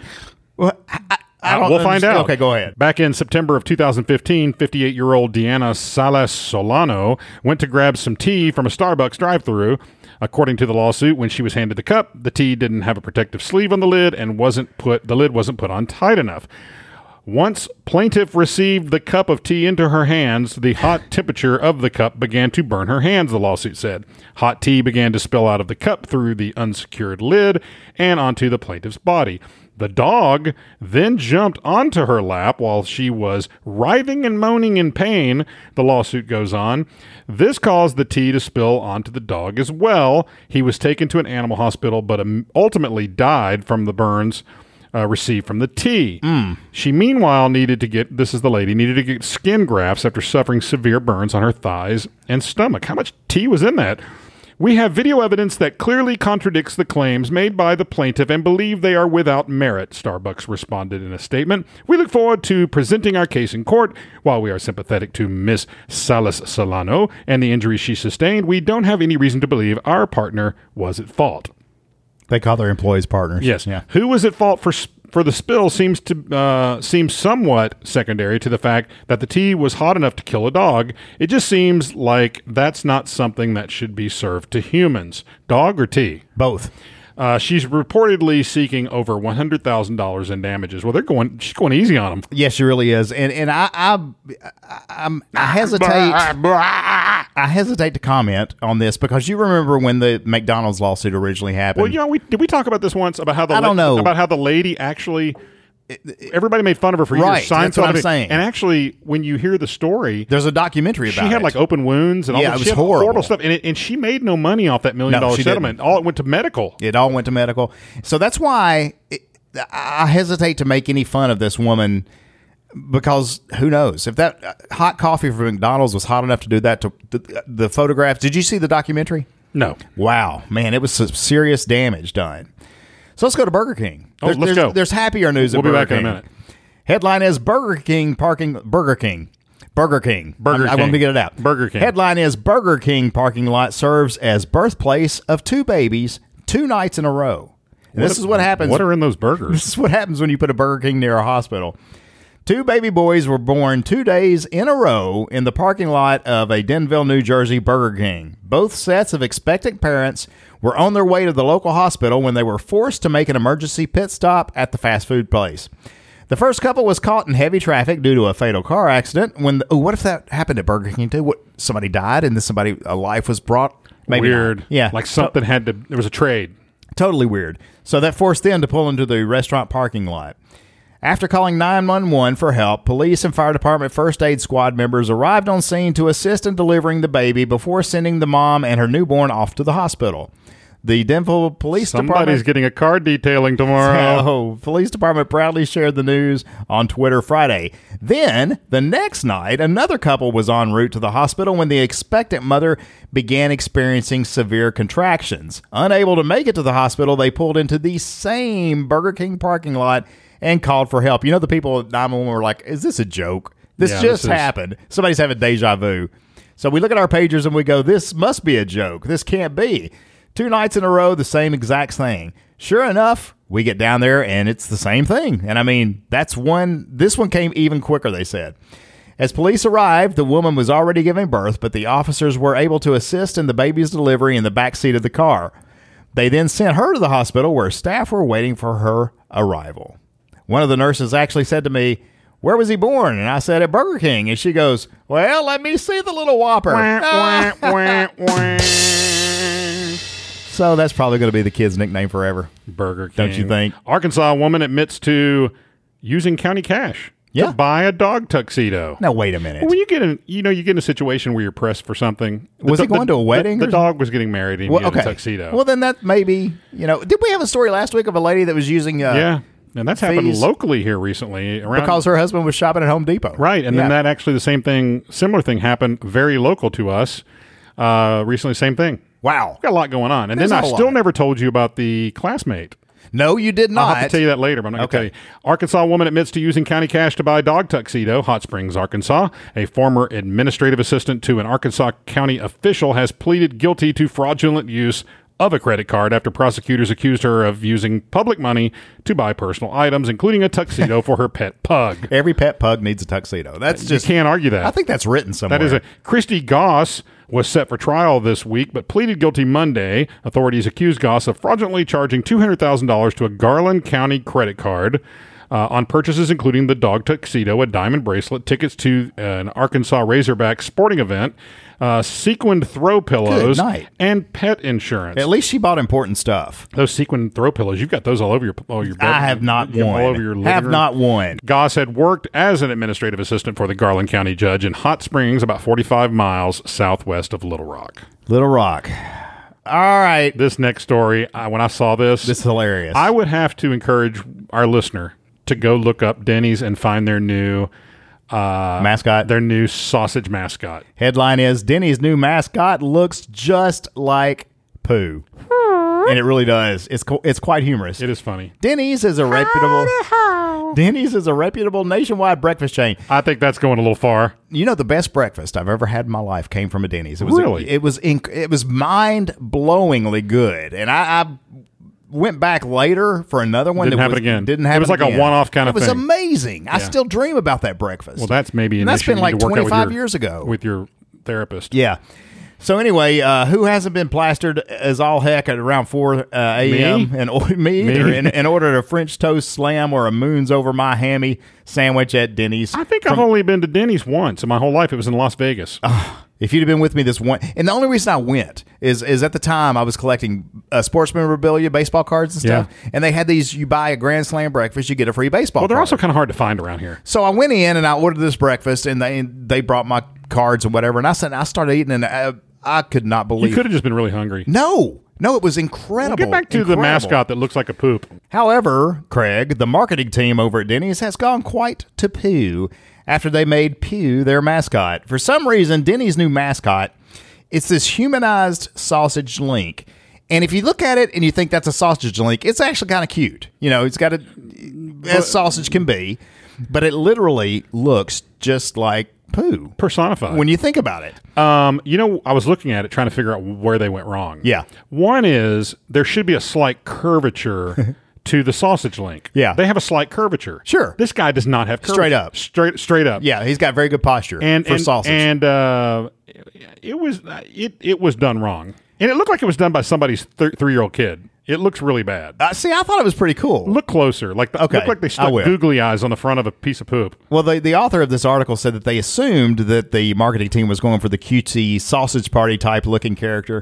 I don't. We'll find understand. out. Okay, go ahead. Back in September of 2015, 58-year-old Deanna Salas Solano went to grab some tea from a Starbucks drive-thru. According to the lawsuit, when she was handed the cup, the tea didn't have a protective sleeve on the lid and the lid wasn't put on tight enough. Once plaintiff received the cup of tea into her hands, the hot temperature of the cup began to burn her hands, the lawsuit said. Hot tea began to spill out of the cup through the unsecured lid and onto the plaintiff's body. The dog then jumped onto her lap while she was writhing and moaning in pain, the lawsuit goes on. This caused the tea to spill onto the dog as well. He was taken to an animal hospital, but ultimately died from the burns received from the tea. She meanwhile needed to get skin grafts after suffering severe burns on her thighs and stomach. How much tea was in that? We have video evidence that clearly contradicts the claims made by the plaintiff and believe they are without merit, Starbucks responded in a statement. We look forward to presenting our case in court. While we are sympathetic to Miss Salas Solano and the injuries she sustained, we don't have any reason to believe our partner was at fault. They call their employees partners. Yes. Yeah. Who was at fault for the spill seems somewhat secondary to the fact that the tea was hot enough to kill a dog. It just seems like that's not something that should be served to humans. Dog or tea? Both. She's reportedly seeking over $100,000 in damages. Well, she's going easy on them. Yes, she really is, and I hesitate. I hesitate to comment on this because you remember when the McDonald's lawsuit originally happened. Well, did we talk about this once about how I don't know. about how the lady actually. Everybody made fun of her for Right, years. that's what I'm saying. And actually, when you hear the story, There's a documentary about she had it. like open wounds and all Yeah, that. it was She had horrible stuff, and she made no money off that $1 million she settlement. didn't. All it went to medical. It all went to medical. So that's why I hesitate to make any fun of this woman because who knows if that hot coffee from McDonald's was hot enough to do that to the photographs. Did you see the documentary? No, Wow, man, it was some serious damage done. So let's go to Burger King. Oh, let's go. There's happier news we'll at be Burger back King. in a minute. Headline is Burger King. I want to get it out. Burger King. Headline is Burger King parking lot serves as birthplace of 2 babies 2 nights in a row. And this is what happens. What are in those burgers? This is what happens when you put a Burger King near a hospital. 2 baby boys were born 2 days in a row in the parking lot of a Denville, New Jersey Burger King. Both sets of expectant parents were on their way to the local hospital when they were forced to make an emergency pit stop at the fast food place. The first couple was caught in heavy traffic due to a fatal car accident. What if that happened at Burger King too? Somebody died and then a life was brought? Maybe Weird. not. Yeah. Like something there was a trade. Totally weird. So that forced them to pull into the restaurant parking lot. After calling 911 for help, police and fire department first aid squad members arrived on scene to assist in delivering the baby before sending the mom and her newborn off to the hospital. The Denville Police Somebody's Department... getting a car detailing tomorrow. Oh, police department proudly shared the news on Twitter Friday. Then, the next night, another couple was en route to the hospital when the expectant mother began experiencing severe contractions. Unable to make it to the hospital, they pulled into the same Burger King parking lot and called for help. You know, the people at 911 were like, is this a joke? This happened. Somebody's having deja vu. So we look at our pagers and we go, this must be a joke. This can't be. 2 nights in a row, the same exact thing. Sure enough, we get down there and it's the same thing. And I mean, this one came even quicker, they said. As police arrived, the woman was already giving birth, but the officers were able to assist in the baby's delivery in the back seat of the car. They then sent her to the hospital where staff were waiting for her arrival. One of the nurses actually said to me, "Where was he born?" And I said, "At Burger King." And she goes, "Well, let me see the little Whopper." So that's probably going to be the kid's nickname forever. Burger King. Don't you think? Arkansas woman admits to using county cash to buy a dog tuxedo. Now, wait a minute. Well, when you get in a situation where you're pressed for something. Was he going to a wedding? The dog was getting married and he had a tuxedo. Well, then that maybe, did we have a story last week of a lady that was using yeah. And that's happened locally here recently. Because her husband was shopping at Home Depot. Right. And then that actually similar thing happened very local to us recently. Same thing. Wow. Got a lot going on. And then I still never told you about the classmate. No, you did not. I'll have to tell you that later, but I'm not going to tell you. Arkansas woman admits to using county cash to buy a dog tuxedo. Hot Springs, Arkansas. A former administrative assistant to an Arkansas county official has pleaded guilty to fraudulent use of a credit card after prosecutors accused her of using public money to buy personal items, including a tuxedo for her pet pug. Every pet pug needs a tuxedo. You can't argue that. I think that's written somewhere. That is Christy Goss was set for trial this week, but pleaded guilty Monday. Authorities accused Goss of fraudulently charging $200,000 to a Garland County credit card on purchases including the dog tuxedo, a diamond bracelet, tickets to an Arkansas Razorback sporting event, sequined throw pillows, and pet insurance. At least she bought important stuff. Those sequined throw pillows, you've got those all over your bed. I have not one. All over your living room. Not one. Goss had worked as an administrative assistant for the Garland County judge in Hot Springs, about 45 miles southwest of Little Rock. Little Rock. All right. This next story, when I saw this is hilarious. I would have to encourage our listener to go look up Denny's and find their new mascot, their new sausage mascot. Headline is Denny's new mascot looks just like poo. And it really does. It's quite humorous. It is funny. Denny's is a reputable nationwide breakfast chain. I think that's going a little far. The best breakfast I've ever had in my life came from a Denny's. It was really? It was mind-blowingly good. And I went back later for another one. Didn't happen again. It was like a one-off kind of thing. It was amazing. Yeah. I still dream about that breakfast. Well, that's maybe an that's issue been like 25 years ago with your therapist. Yeah. So anyway, who hasn't been plastered as all heck at around 4 a.m. Me either. In order to French toast slam or a moons over my hammy sandwich at Denny's. I think I've only been to Denny's once in my whole life. It was in Las Vegas. If you'd have been with me this one, and the only reason I went is at the time I was collecting sports memorabilia, baseball cards and stuff, and they had these, you buy a Grand Slam breakfast, you get a free baseball card. Well, they're also kind of hard to find around here. So I went in and I ordered this breakfast, and they brought my cards and whatever, and I started eating, and I could not believe. You could have just been really hungry. No, it was incredible. We'll get back to the mascot that looks like a poop. However, Craig, the marketing team over at Denny's has gone quite to poo after they made Pew their mascot. For some reason, Denny's new mascot, it's this humanized sausage link. And if you look at it and you think that's a sausage link, it's actually kind of cute. It's got as sausage can be, but it literally looks just like poo. Personified. When you think about it. I was looking at it trying to figure out where they went wrong. Yeah. One is there should be a slight curvature to the sausage link. Yeah. They have a slight curvature. Sure. This guy does not have curvature. Straight up. Yeah, he's got very good posture for sausage. And it was done wrong. And it looked like it was done by somebody's 3-year-old kid. It looks really bad. See, I thought it was pretty cool. Look closer. Looked like they stuck googly eyes on the front of a piece of poop. Well, the author of this article said that they assumed that the marketing team was going for the cutesy sausage party type looking character,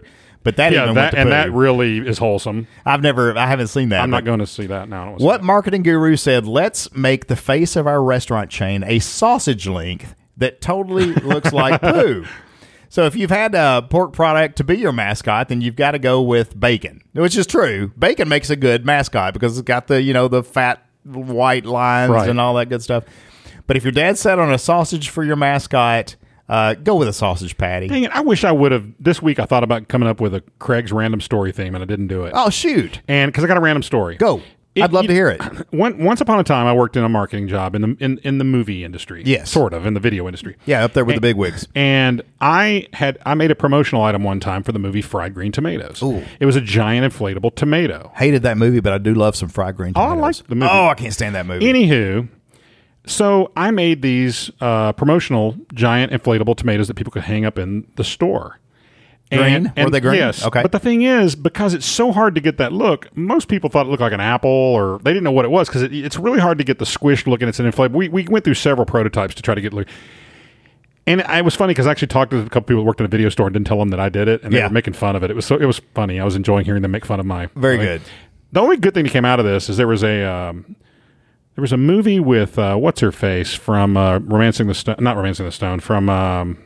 But that even went to poo. that really is wholesome. I haven't seen that. I'm not but going to see that now. What marketing guru said, let's make the face of our restaurant chain a sausage length that totally looks like poo. So if you've had a pork product to be your mascot, then you've got to go with bacon, which is true. Bacon makes a good mascot because it's got the, the fat white lines Right. and all that good stuff. But if your dad set on a sausage for your mascot, go with a sausage patty. Dang it, I wish I would have. This week I thought about coming up with a Craig's random story theme, and I didn't do it. Oh, shoot. And because I got a random story. Go. I'd love to hear it. Once upon a time, I worked in a marketing job in the movie industry. Yes. Sort of, in the video industry. Yeah, up there with the big wigs. And I made a promotional item one time for the movie Fried Green Tomatoes. Ooh. It was a giant inflatable tomato. Hated that movie, but I do love some fried green tomatoes. I like the movie. Oh, I can't stand that movie. Anywho, so I made these promotional giant inflatable tomatoes that people could hang up in the store. Green? Were they green? Yes. Okay. But the thing is, because it's so hard to get that look, most people thought it looked like an apple, or they didn't know what it was, because it's really hard to get the squished look, and it's an inflatable. We went through several prototypes to try to get look. And it was funny because I actually talked to a couple people who worked in a video store and didn't tell them that I did it, and they Yeah. were making fun of it. It was funny. I was enjoying hearing them make fun of my. Very good. The only good thing that came out of this is there was a movie with what's her face from Romancing the Stone, not Romancing the Stone, from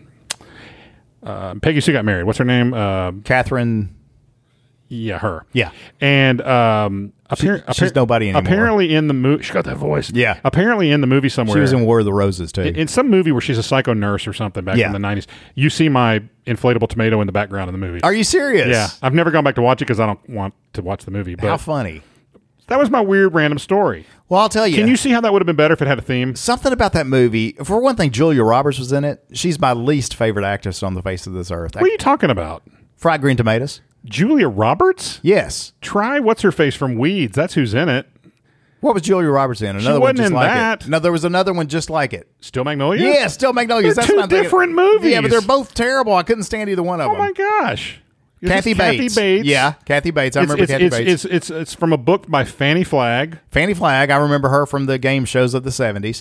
Peggy Sue Got Married. What's her name? Catherine. Yeah, her. Yeah. And She's nobody anymore. Apparently in the movie, she got that voice. Yeah. Apparently in the movie somewhere, She was in War of the Roses, too. in some movie where she's a psycho nurse or something back Yeah. in the 90s. You see my inflatable tomato in the background of the movie. Are you serious? Yeah. I've never gone back to watch it because I don't want to watch the movie. But How funny. that was my weird random story. Well, I'll tell you. Can you see how that would have been better if it had a theme? Something about that movie. For one thing, Julia Roberts was in it. She's my least favorite actress on the face of this earth. What are you talking about? Fried green tomatoes. Julia Roberts? Yes. Try what's her face from Weeds. That's who's in it. What was Julia Roberts in? Another one wasn't just in like that. it. No, there was another one just like it. Still Magnolias? Yeah, Still Magnolias. They're That's two what I'm thinking. different movies. Yeah, but they're both terrible. I couldn't stand either one of Oh them. my gosh. Is Kathy this Bates. Kathy Bates. Yeah, Kathy Bates. I remember Kathy Bates. It's from a book by Fannie Flagg. Fannie Flagg. I remember her from the game shows of the 70s.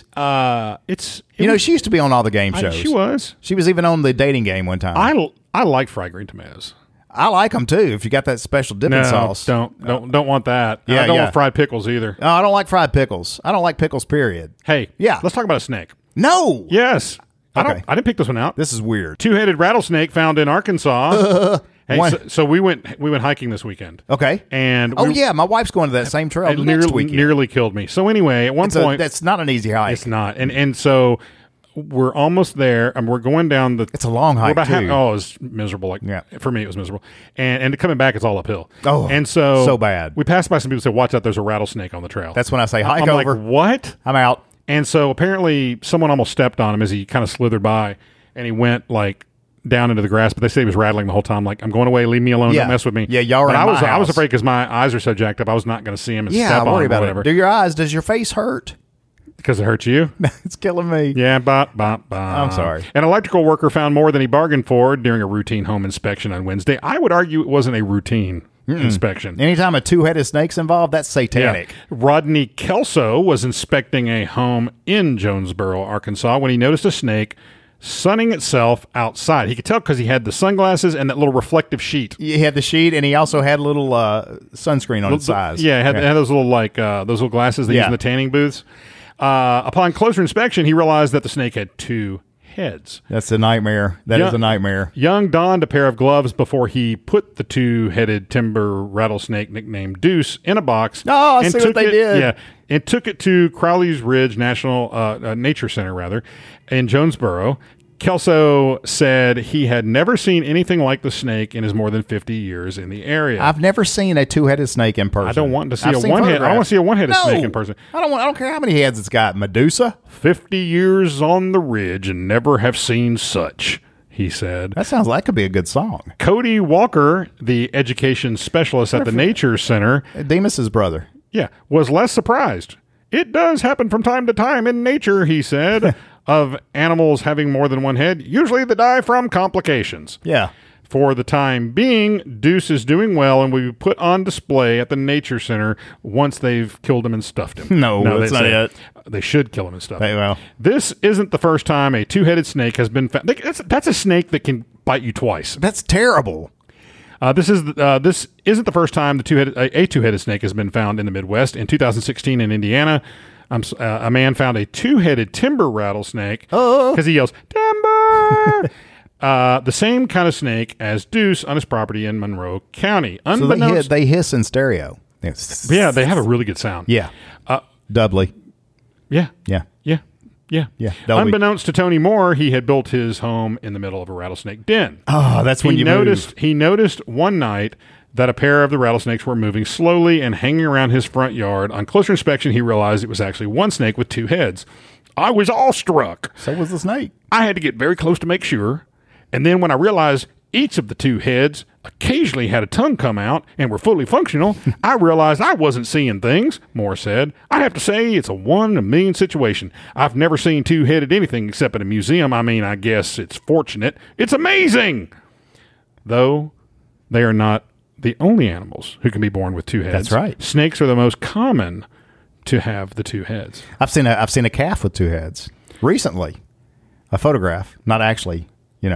She used to be on all the game shows. She was. She was even on the dating game one time. I like fried green tomatoes. I like them too. If you got that special dipping sauce. don't want that. Yeah, I don't yeah. want fried pickles either. No, I don't like fried pickles. I don't like pickles. Period. Hey, Yeah. let's talk about a snake. No. Yes, Okay. I didn't pick this one out. This is weird. Two-headed rattlesnake found in Arkansas. Hey, Why- so we went hiking this weekend. Okay. And Oh yeah, my wife's going to that same trail it next weekend. nearly killed me. So anyway, at one point, That's not an easy hike. it's not. And so we're almost there, and we're going down the. It's a long we're hike, about too. Oh, it's miserable. Like Yeah. for me, it was miserable. And coming back, it's all uphill. Oh, and so bad. We passed by some people who said, "Watch out! There's a rattlesnake on the trail." That's when I say hike I'm over. like, what? I'm out. And so apparently, someone almost stepped on him as he kind of slithered by, and he went like down into the grass. But they say he was rattling the whole time. Like, I'm going away. Leave me alone. Yeah. Don't mess with me. Yeah, y'all are But in I my was house. afraid because my eyes are so jacked up. I was not going to see him and Yeah, step I on worry him or about whatever. it. Do your eyes? Does your face hurt? Because it hurts you. It's killing me. Yeah, bop. I'm sorry. An electrical worker found more than he bargained for during a routine home inspection on Wednesday. I would argue it wasn't a routine inspection. Anytime a two-headed snake's involved, that's satanic. Rodney Kelso was inspecting a home in Jonesboro, Arkansas, when he noticed a snake sunning itself outside. He could tell because he had the sunglasses and that little reflective sheet. He had the sheet, and he also had a little sunscreen on its eyes. Yeah, it had those little those little glasses they use in the tanning booths. Upon closer inspection, he realized that the snake had two heads. That's a nightmare. That is a nightmare. Young donned a pair of gloves before he put the two-headed timber rattlesnake nicknamed Deuce in a box. Oh, I see what they did. Yeah, and took it to Crowley's Ridge National Nature Center, in Jonesboro. Kelso said he had never seen anything like the snake in his more than 50 years in the area. I've never seen a two-headed snake in person. I don't want to see I've a seen one-head. I photographs. want to see a one-headed No. snake in person. I don't care how many heads it's got. Medusa? 50 years on the ridge and never have seen such, he said. That sounds like it could be a good song. Cody Walker, the education specialist at the Nature Center, Demas's brother. was less surprised. It does happen from time to time in nature, he said, of animals having more than one head. Usually they die from complications. Yeah. For the time being, Deuce is doing well and will be put on display at the Nature Center once they've killed him and stuffed him. No, that's they not say it. They should kill him and stuff him. Well. This isn't the first time a two-headed snake has been found. That's a snake that can bite you twice. That's terrible. This isn't the first time a two-headed snake has been found in the Midwest. In 2016 in Indiana, a man found a two-headed timber rattlesnake because he yells, "Timber!" The same kind of snake as Deuce on his property in Monroe County. So they hiss in stereo. Yes. Yeah, they have a really good sound. Yeah. Dudley. Yeah. Yeah. Yeah. Yeah. Yeah. Dolby. Unbeknownst to Tony Moore, he had built his home in the middle of a rattlesnake den. Oh, that's when He noticed one night that a pair of the rattlesnakes were moving slowly and hanging around his front yard. On closer inspection, he realized it was actually one snake with two heads. I was awestruck. So was the snake. I had to get very close to make sure. And then when I realized each of the two heads occasionally had a tongue come out and were fully functional, I realized I wasn't seeing things, Moore said. I have to say it's a 1 in a million situation. I've never seen two-headed anything except in a museum. I mean, I guess it's fortunate. It's amazing! Though they are not the only animals who can be born with two heads. That's right. Snakes are the most common to have the two heads. I've seen a calf with two heads recently. A photograph, not actually,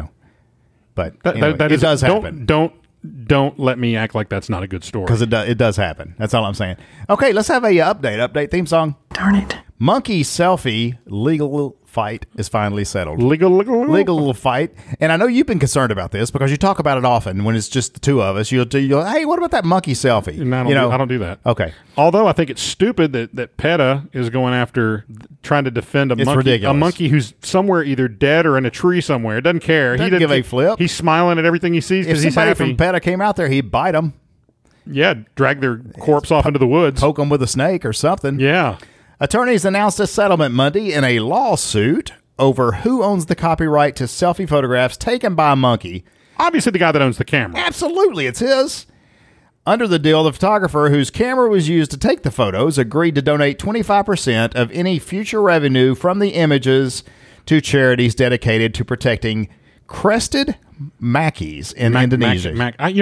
But anyway, it does happen. Don't let me act like that's not a good story. Because it does happen. That's all I'm saying. Okay, let's have a update theme song. Darn it. Monkey selfie legal fight is finally settled. Legal fight. And I know you've been concerned about this because you talk about it often when it's just the two of us. You'll hey, what about that monkey selfie? No, I don't do that. Okay. Although I think it's stupid that PETA is going after trying to defend It's ridiculous. A monkey who's somewhere either dead or in a tree somewhere. Doesn't care. Doesn't give a flip. He's smiling at everything he sees If because he's somebody happy. from PETA came out there, he'd bite them, Yeah, drag their corpse off into the woods. poke them with a snake or something. Yeah. Attorneys announced a settlement Monday in a lawsuit over who owns the copyright to selfie photographs taken by a monkey. Obviously the guy that owns the camera. Absolutely, it's his. Under the deal, the photographer whose camera was used to take the photos agreed to donate 25% of any future revenue from the images to charities dedicated to protecting crested mackies in Indonesia.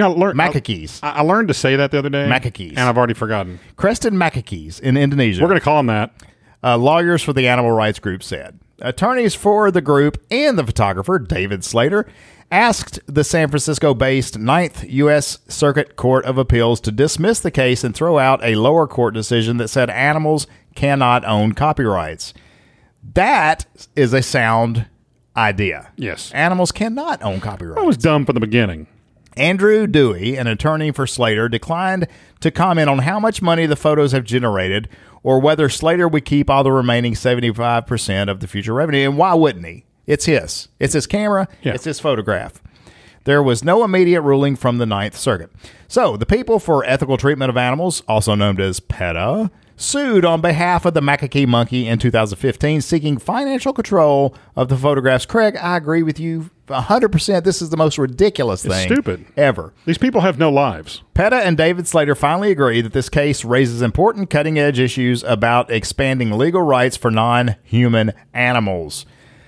Macacos. I learned to say that the other day. Macacos. And I've already forgotten. Crested macacos in Indonesia. We're going to call him that. Lawyers for the animal rights group said. Attorneys for the group and the photographer, David Slater, asked the San Francisco-based 9th U.S. Circuit Court of Appeals to dismiss the case and throw out a lower court decision that said animals cannot own copyrights. That is a sound idea. Yes. Animals cannot own copyrights. I was dumb from the beginning. Andrew Dewey, an attorney for Slater, declined to comment on how much money the photos have generated or whether Slater would keep all the remaining 75% of the future revenue. And why wouldn't he? It's his. It's his camera. Yeah. It's his photograph. There was no immediate ruling from the Ninth Circuit. So the People for Ethical Treatment of Animals, also known as PETA, sued on behalf of the macaque monkey in 2015, seeking financial control of the photographs. Craig, I agree with you 100%. This is the most ridiculous thing stupid ever. These people have no lives. PETA and David Slater finally agree that this case raises important cutting-edge issues about expanding legal rights for non-human animals.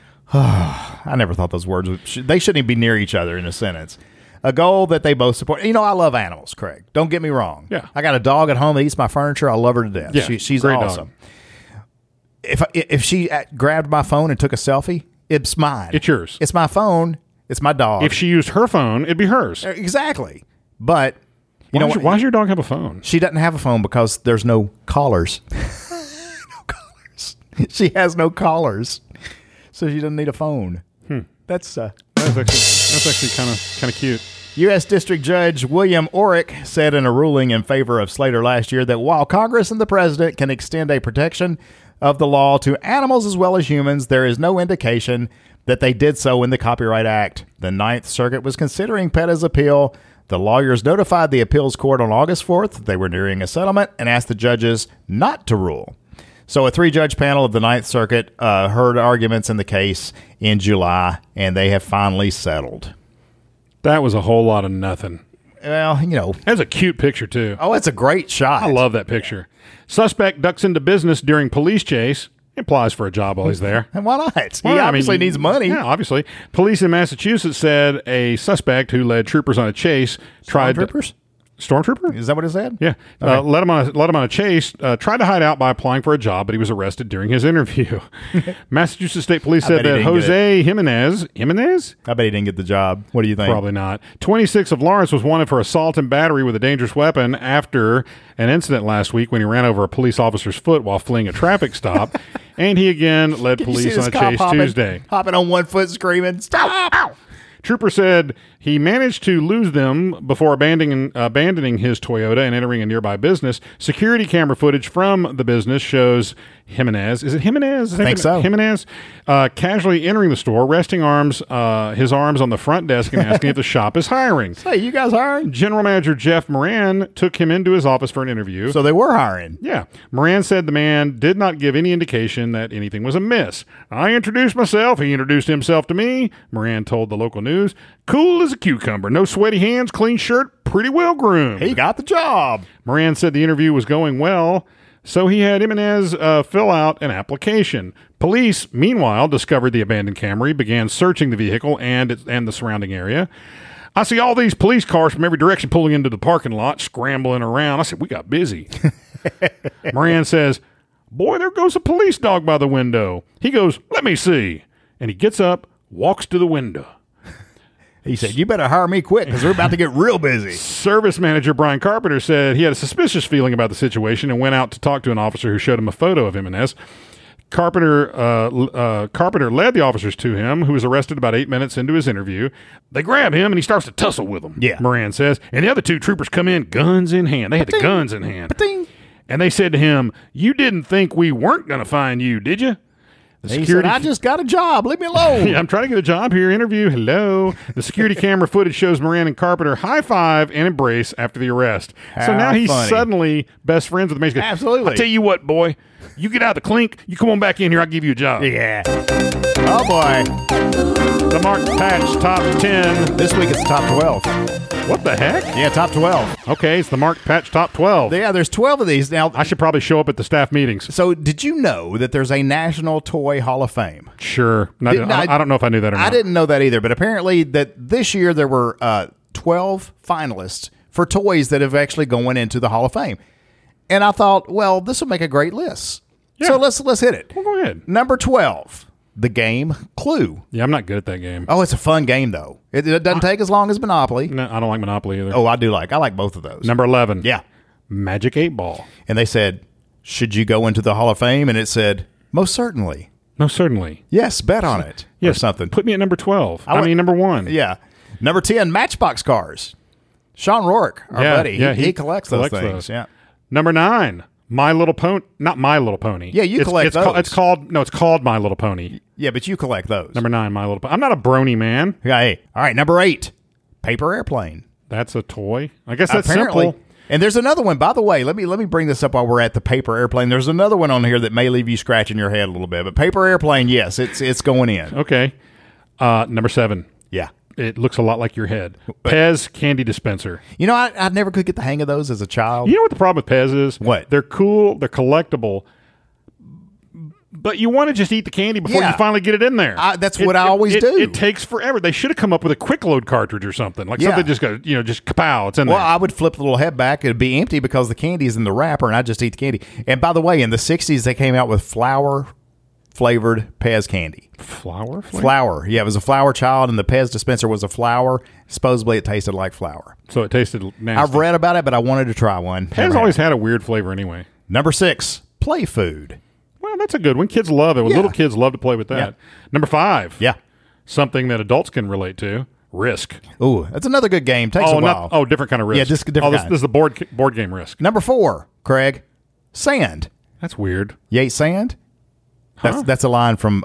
I never thought those words they shouldn't even be near each other in a sentence. A goal that they both support. I love animals, Craig. Don't get me wrong. Yeah. I got a dog at home that eats my furniture. I love her to death. Yeah, She's great awesome. Dog. If she grabbed my phone and took a selfie, it's mine. It's yours. It's my phone. It's my dog. If she used her phone, it'd be hers. Exactly. But Why does your dog have a phone? She doesn't have a phone because there's no collars. No collars. She has no collars, so she doesn't need a phone. That's actually kind of cute. U.S. District Judge William Orrick said in a ruling in favor of Slater last year that while Congress and the president can extend a protection of the law to animals as well as humans, there is no indication that they did so in the Copyright Act. The Ninth Circuit was considering PETA's appeal. The lawyers notified the appeals court on August 4th they were nearing a settlement and asked the judges not to rule. So a 3-judge panel of the Ninth Circuit heard arguments in the case in July, and they have finally settled. That was a whole lot of nothing. Well, That's a cute picture, too. Oh, it's a great shot. I love that picture. Suspect ducks into business during police chase. Applies for a job while he's there. And why not? Well, He obviously needs money. Yeah, obviously. Police in Massachusetts said a suspect who led troopers on a chase tried Troopers? Stormtrooper? Is that what it said? Yeah. Let him on a chase. Tried to hide out by applying for a job, but he was arrested during his interview. Massachusetts State Police said bet he that didn't get Jose Jimenez? I bet he didn't get the job. What do you think? Probably not. 26 of Lawrence was wanted for assault and battery with a dangerous weapon after an incident last week when he ran over a police officer's foot while fleeing a traffic stop. And he again led Did you see police this on a cop chase Tuesday. hopping on one foot, screaming, "Stop!" Ow. Trooper said he managed to lose them before abandoning his Toyota and entering a nearby business. Security camera footage from the business shows Jimenez. Is it Jimenez? I think so. Jimenez casually entering the store, resting his arms on the front desk and asking if the shop is hiring. Hey, you guys hiring? General Manager Jeff Moran took him into his office for an interview. So they were hiring. Yeah. Moran said the man did not give any indication that anything was amiss. I introduced myself. He introduced himself to me, Moran told the local news. Cool as a cucumber. No sweaty hands, clean shirt, pretty well groomed. He got the job. Moran said the interview was going well, so he had Jimenez fill out an application. Police, meanwhile, discovered the abandoned Camry, began searching the vehicle and the surrounding area. I see all these police cars from every direction pulling into the parking lot, scrambling around. I said, we got busy. Moran says, boy, there goes a police dog by the window. He goes, let me see. And he gets up, walks to the window. He said, you better hire me quick because we're about to get real busy. Service manager Brian Carpenter said he had a suspicious feeling about the situation and went out to talk to an officer who showed him a photo of Jimenez. Carpenter led the officers to him, who was arrested about 8 minutes into his interview. They grab him, and he starts to tussle with them, Yeah. Moran says. And the other two troopers come in, guns in hand. They had the guns in hand. Ba-ding. And they said to him, you didn't think we weren't going to find you, did you? The He said, I just got a job. Leave me alone. Yeah, I'm trying to get a job here. Interview. Hello. The security camera footage shows Moran and Carpenter high five and embrace after the arrest. So How now he's funny. suddenly best friends with the man. He goes, Absolutely. I'll tell you what, boy. You get out of the clink. You come on back in here. I'll give you a job. Yeah. Oh, boy. The Mark Patch Top 10. This week it's the top 12. What the heck? Yeah, top 12. Okay, it's the Mark Patch Top 12. Yeah, there's 12 of these. Now, I should probably show up at the staff meetings. so did you know that there's a National Toy Hall of Fame? Sure. I don't know if I knew that or not. I didn't know that either, but apparently that this year there were 12 finalists for toys that have actually gone into the Hall of Fame. And I thought, well, this will make a great list. Yeah. So let's hit it. Well, go ahead. Number 12, the game Clue. Yeah, I'm not good at that game. Oh, it's a fun game, though. It doesn't take as long as Monopoly. No, I don't like Monopoly either. Oh, I like both of those. Number 11. Yeah. Magic 8 Ball. And they said, should you go into the Hall of Fame? And it said, most certainly. No, certainly. Yes, bet on it. Yes, Or something. Put me at number 12. I would- number 1. Yeah. Number 10, Matchbox cars. Sean Rourke, our buddy. Yeah, he collects those things. Yeah. Number 9, My Little Pony. Not My Little Pony. Yeah, you collect those. It's called My Little Pony. Yeah, but you collect those. Number 9, My Little Pony. I'm not a brony man. Yeah, hey. All right, number 8, Paper Airplane. That's a toy. I guess that's Apparently. simple. And there's another one, by the way. Let me bring this up while we're at the Paper Airplane. There's another one on here that may leave you scratching your head a little bit. But Paper Airplane, yes, it's going in. Okay. Number 7. Yeah. It looks a lot like your head. Pez candy dispenser. You know, I never could get the hang of those as a child. You know what the problem with Pez is? What? They're cool. They're collectible. But you want to just eat the candy before Yeah. you finally get it in there. That's what I always do. It takes forever. They should have come up with a quick load cartridge or something. Like Yeah. something just go, just kapow, it's in Well, there. I would flip the little head back. It'd be empty because the candy's in the wrapper, and I just eat the candy. And by the way, in the 60s, they came out with flour-flavored Pez candy. Flour? Flour. Yeah, it was a flour child, and the Pez dispenser was a flour. Supposedly, it tasted like flour. So it tasted nasty. I've read about it, but I wanted to try one. Pez Never always had. had a weird flavor anyway. Number 6, play food. Well, that's a good one. Kids love it. Yeah. Little kids love to play with that. Yeah. Number 5. Yeah. Something that adults can relate to. Risk. Ooh, that's another good game. Takes a while. Different kind of Risk. Yeah, just a different this kind. is the board game Risk. Number 4, Craig, sand. That's weird. You ate sand? Huh? That's a line from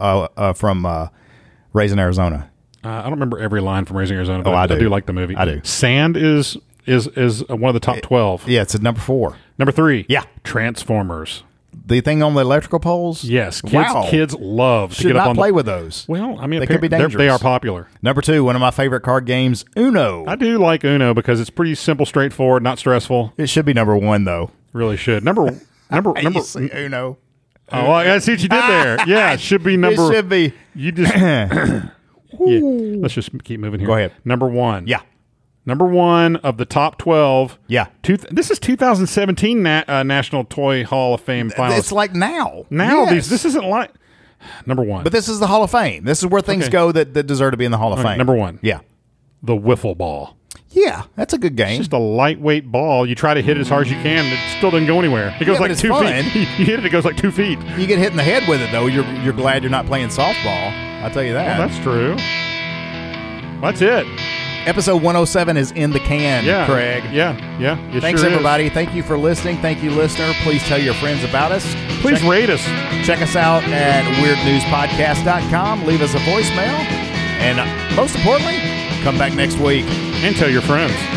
Raising Arizona. I don't remember every line from Raising Arizona, but Oh, I I do. do like the movie. I do. Sand is one of the top 12. Yeah, it's at number 4. Number 3. Yeah. Transformers. The thing on the electrical poles? Yes. Wow. Kids love to Should get up not on play with those. Well, I mean, They could be they dangerous. are popular. Number 2, one of my favorite card games, Uno. I do like Uno because it's pretty simple, straightforward, not stressful. It should be number 1, though. Really should. Number. You see Uno. Oh, I see what you did there. Yeah, it should be number. It should be. You just. Yeah, let's just keep moving here. Go ahead. Number 1. Yeah. Number one of the top 12. Yeah. This is 2017 National Toy Hall of Fame finalists. It's like now. Now, Yes. this isn't like number one. But this is the Hall of Fame. This is where things Okay. go that deserve to be in the Hall of Okay, Fame. number one. Yeah. The wiffle ball. Yeah, that's a good It's game. just a lightweight ball. You try to hit it as hard as you can. It still doesn't go anywhere. It goes Yeah, but like it's 2 fun. feet. You hit it, it goes like 2 feet. You get hit in the head with it, though. You're glad you're not playing softball. I'll tell you that. Well, that's true. That's it. Episode 107 is in the can, Yeah, Craig. Yeah. It Thanks, sure is. everybody. Thank you for listening. Thank you, listener. Please tell your friends about us. Please rate us. Check us out at weirdnewspodcast.com. Leave us a voicemail. And most importantly, come back next week. And tell your friends.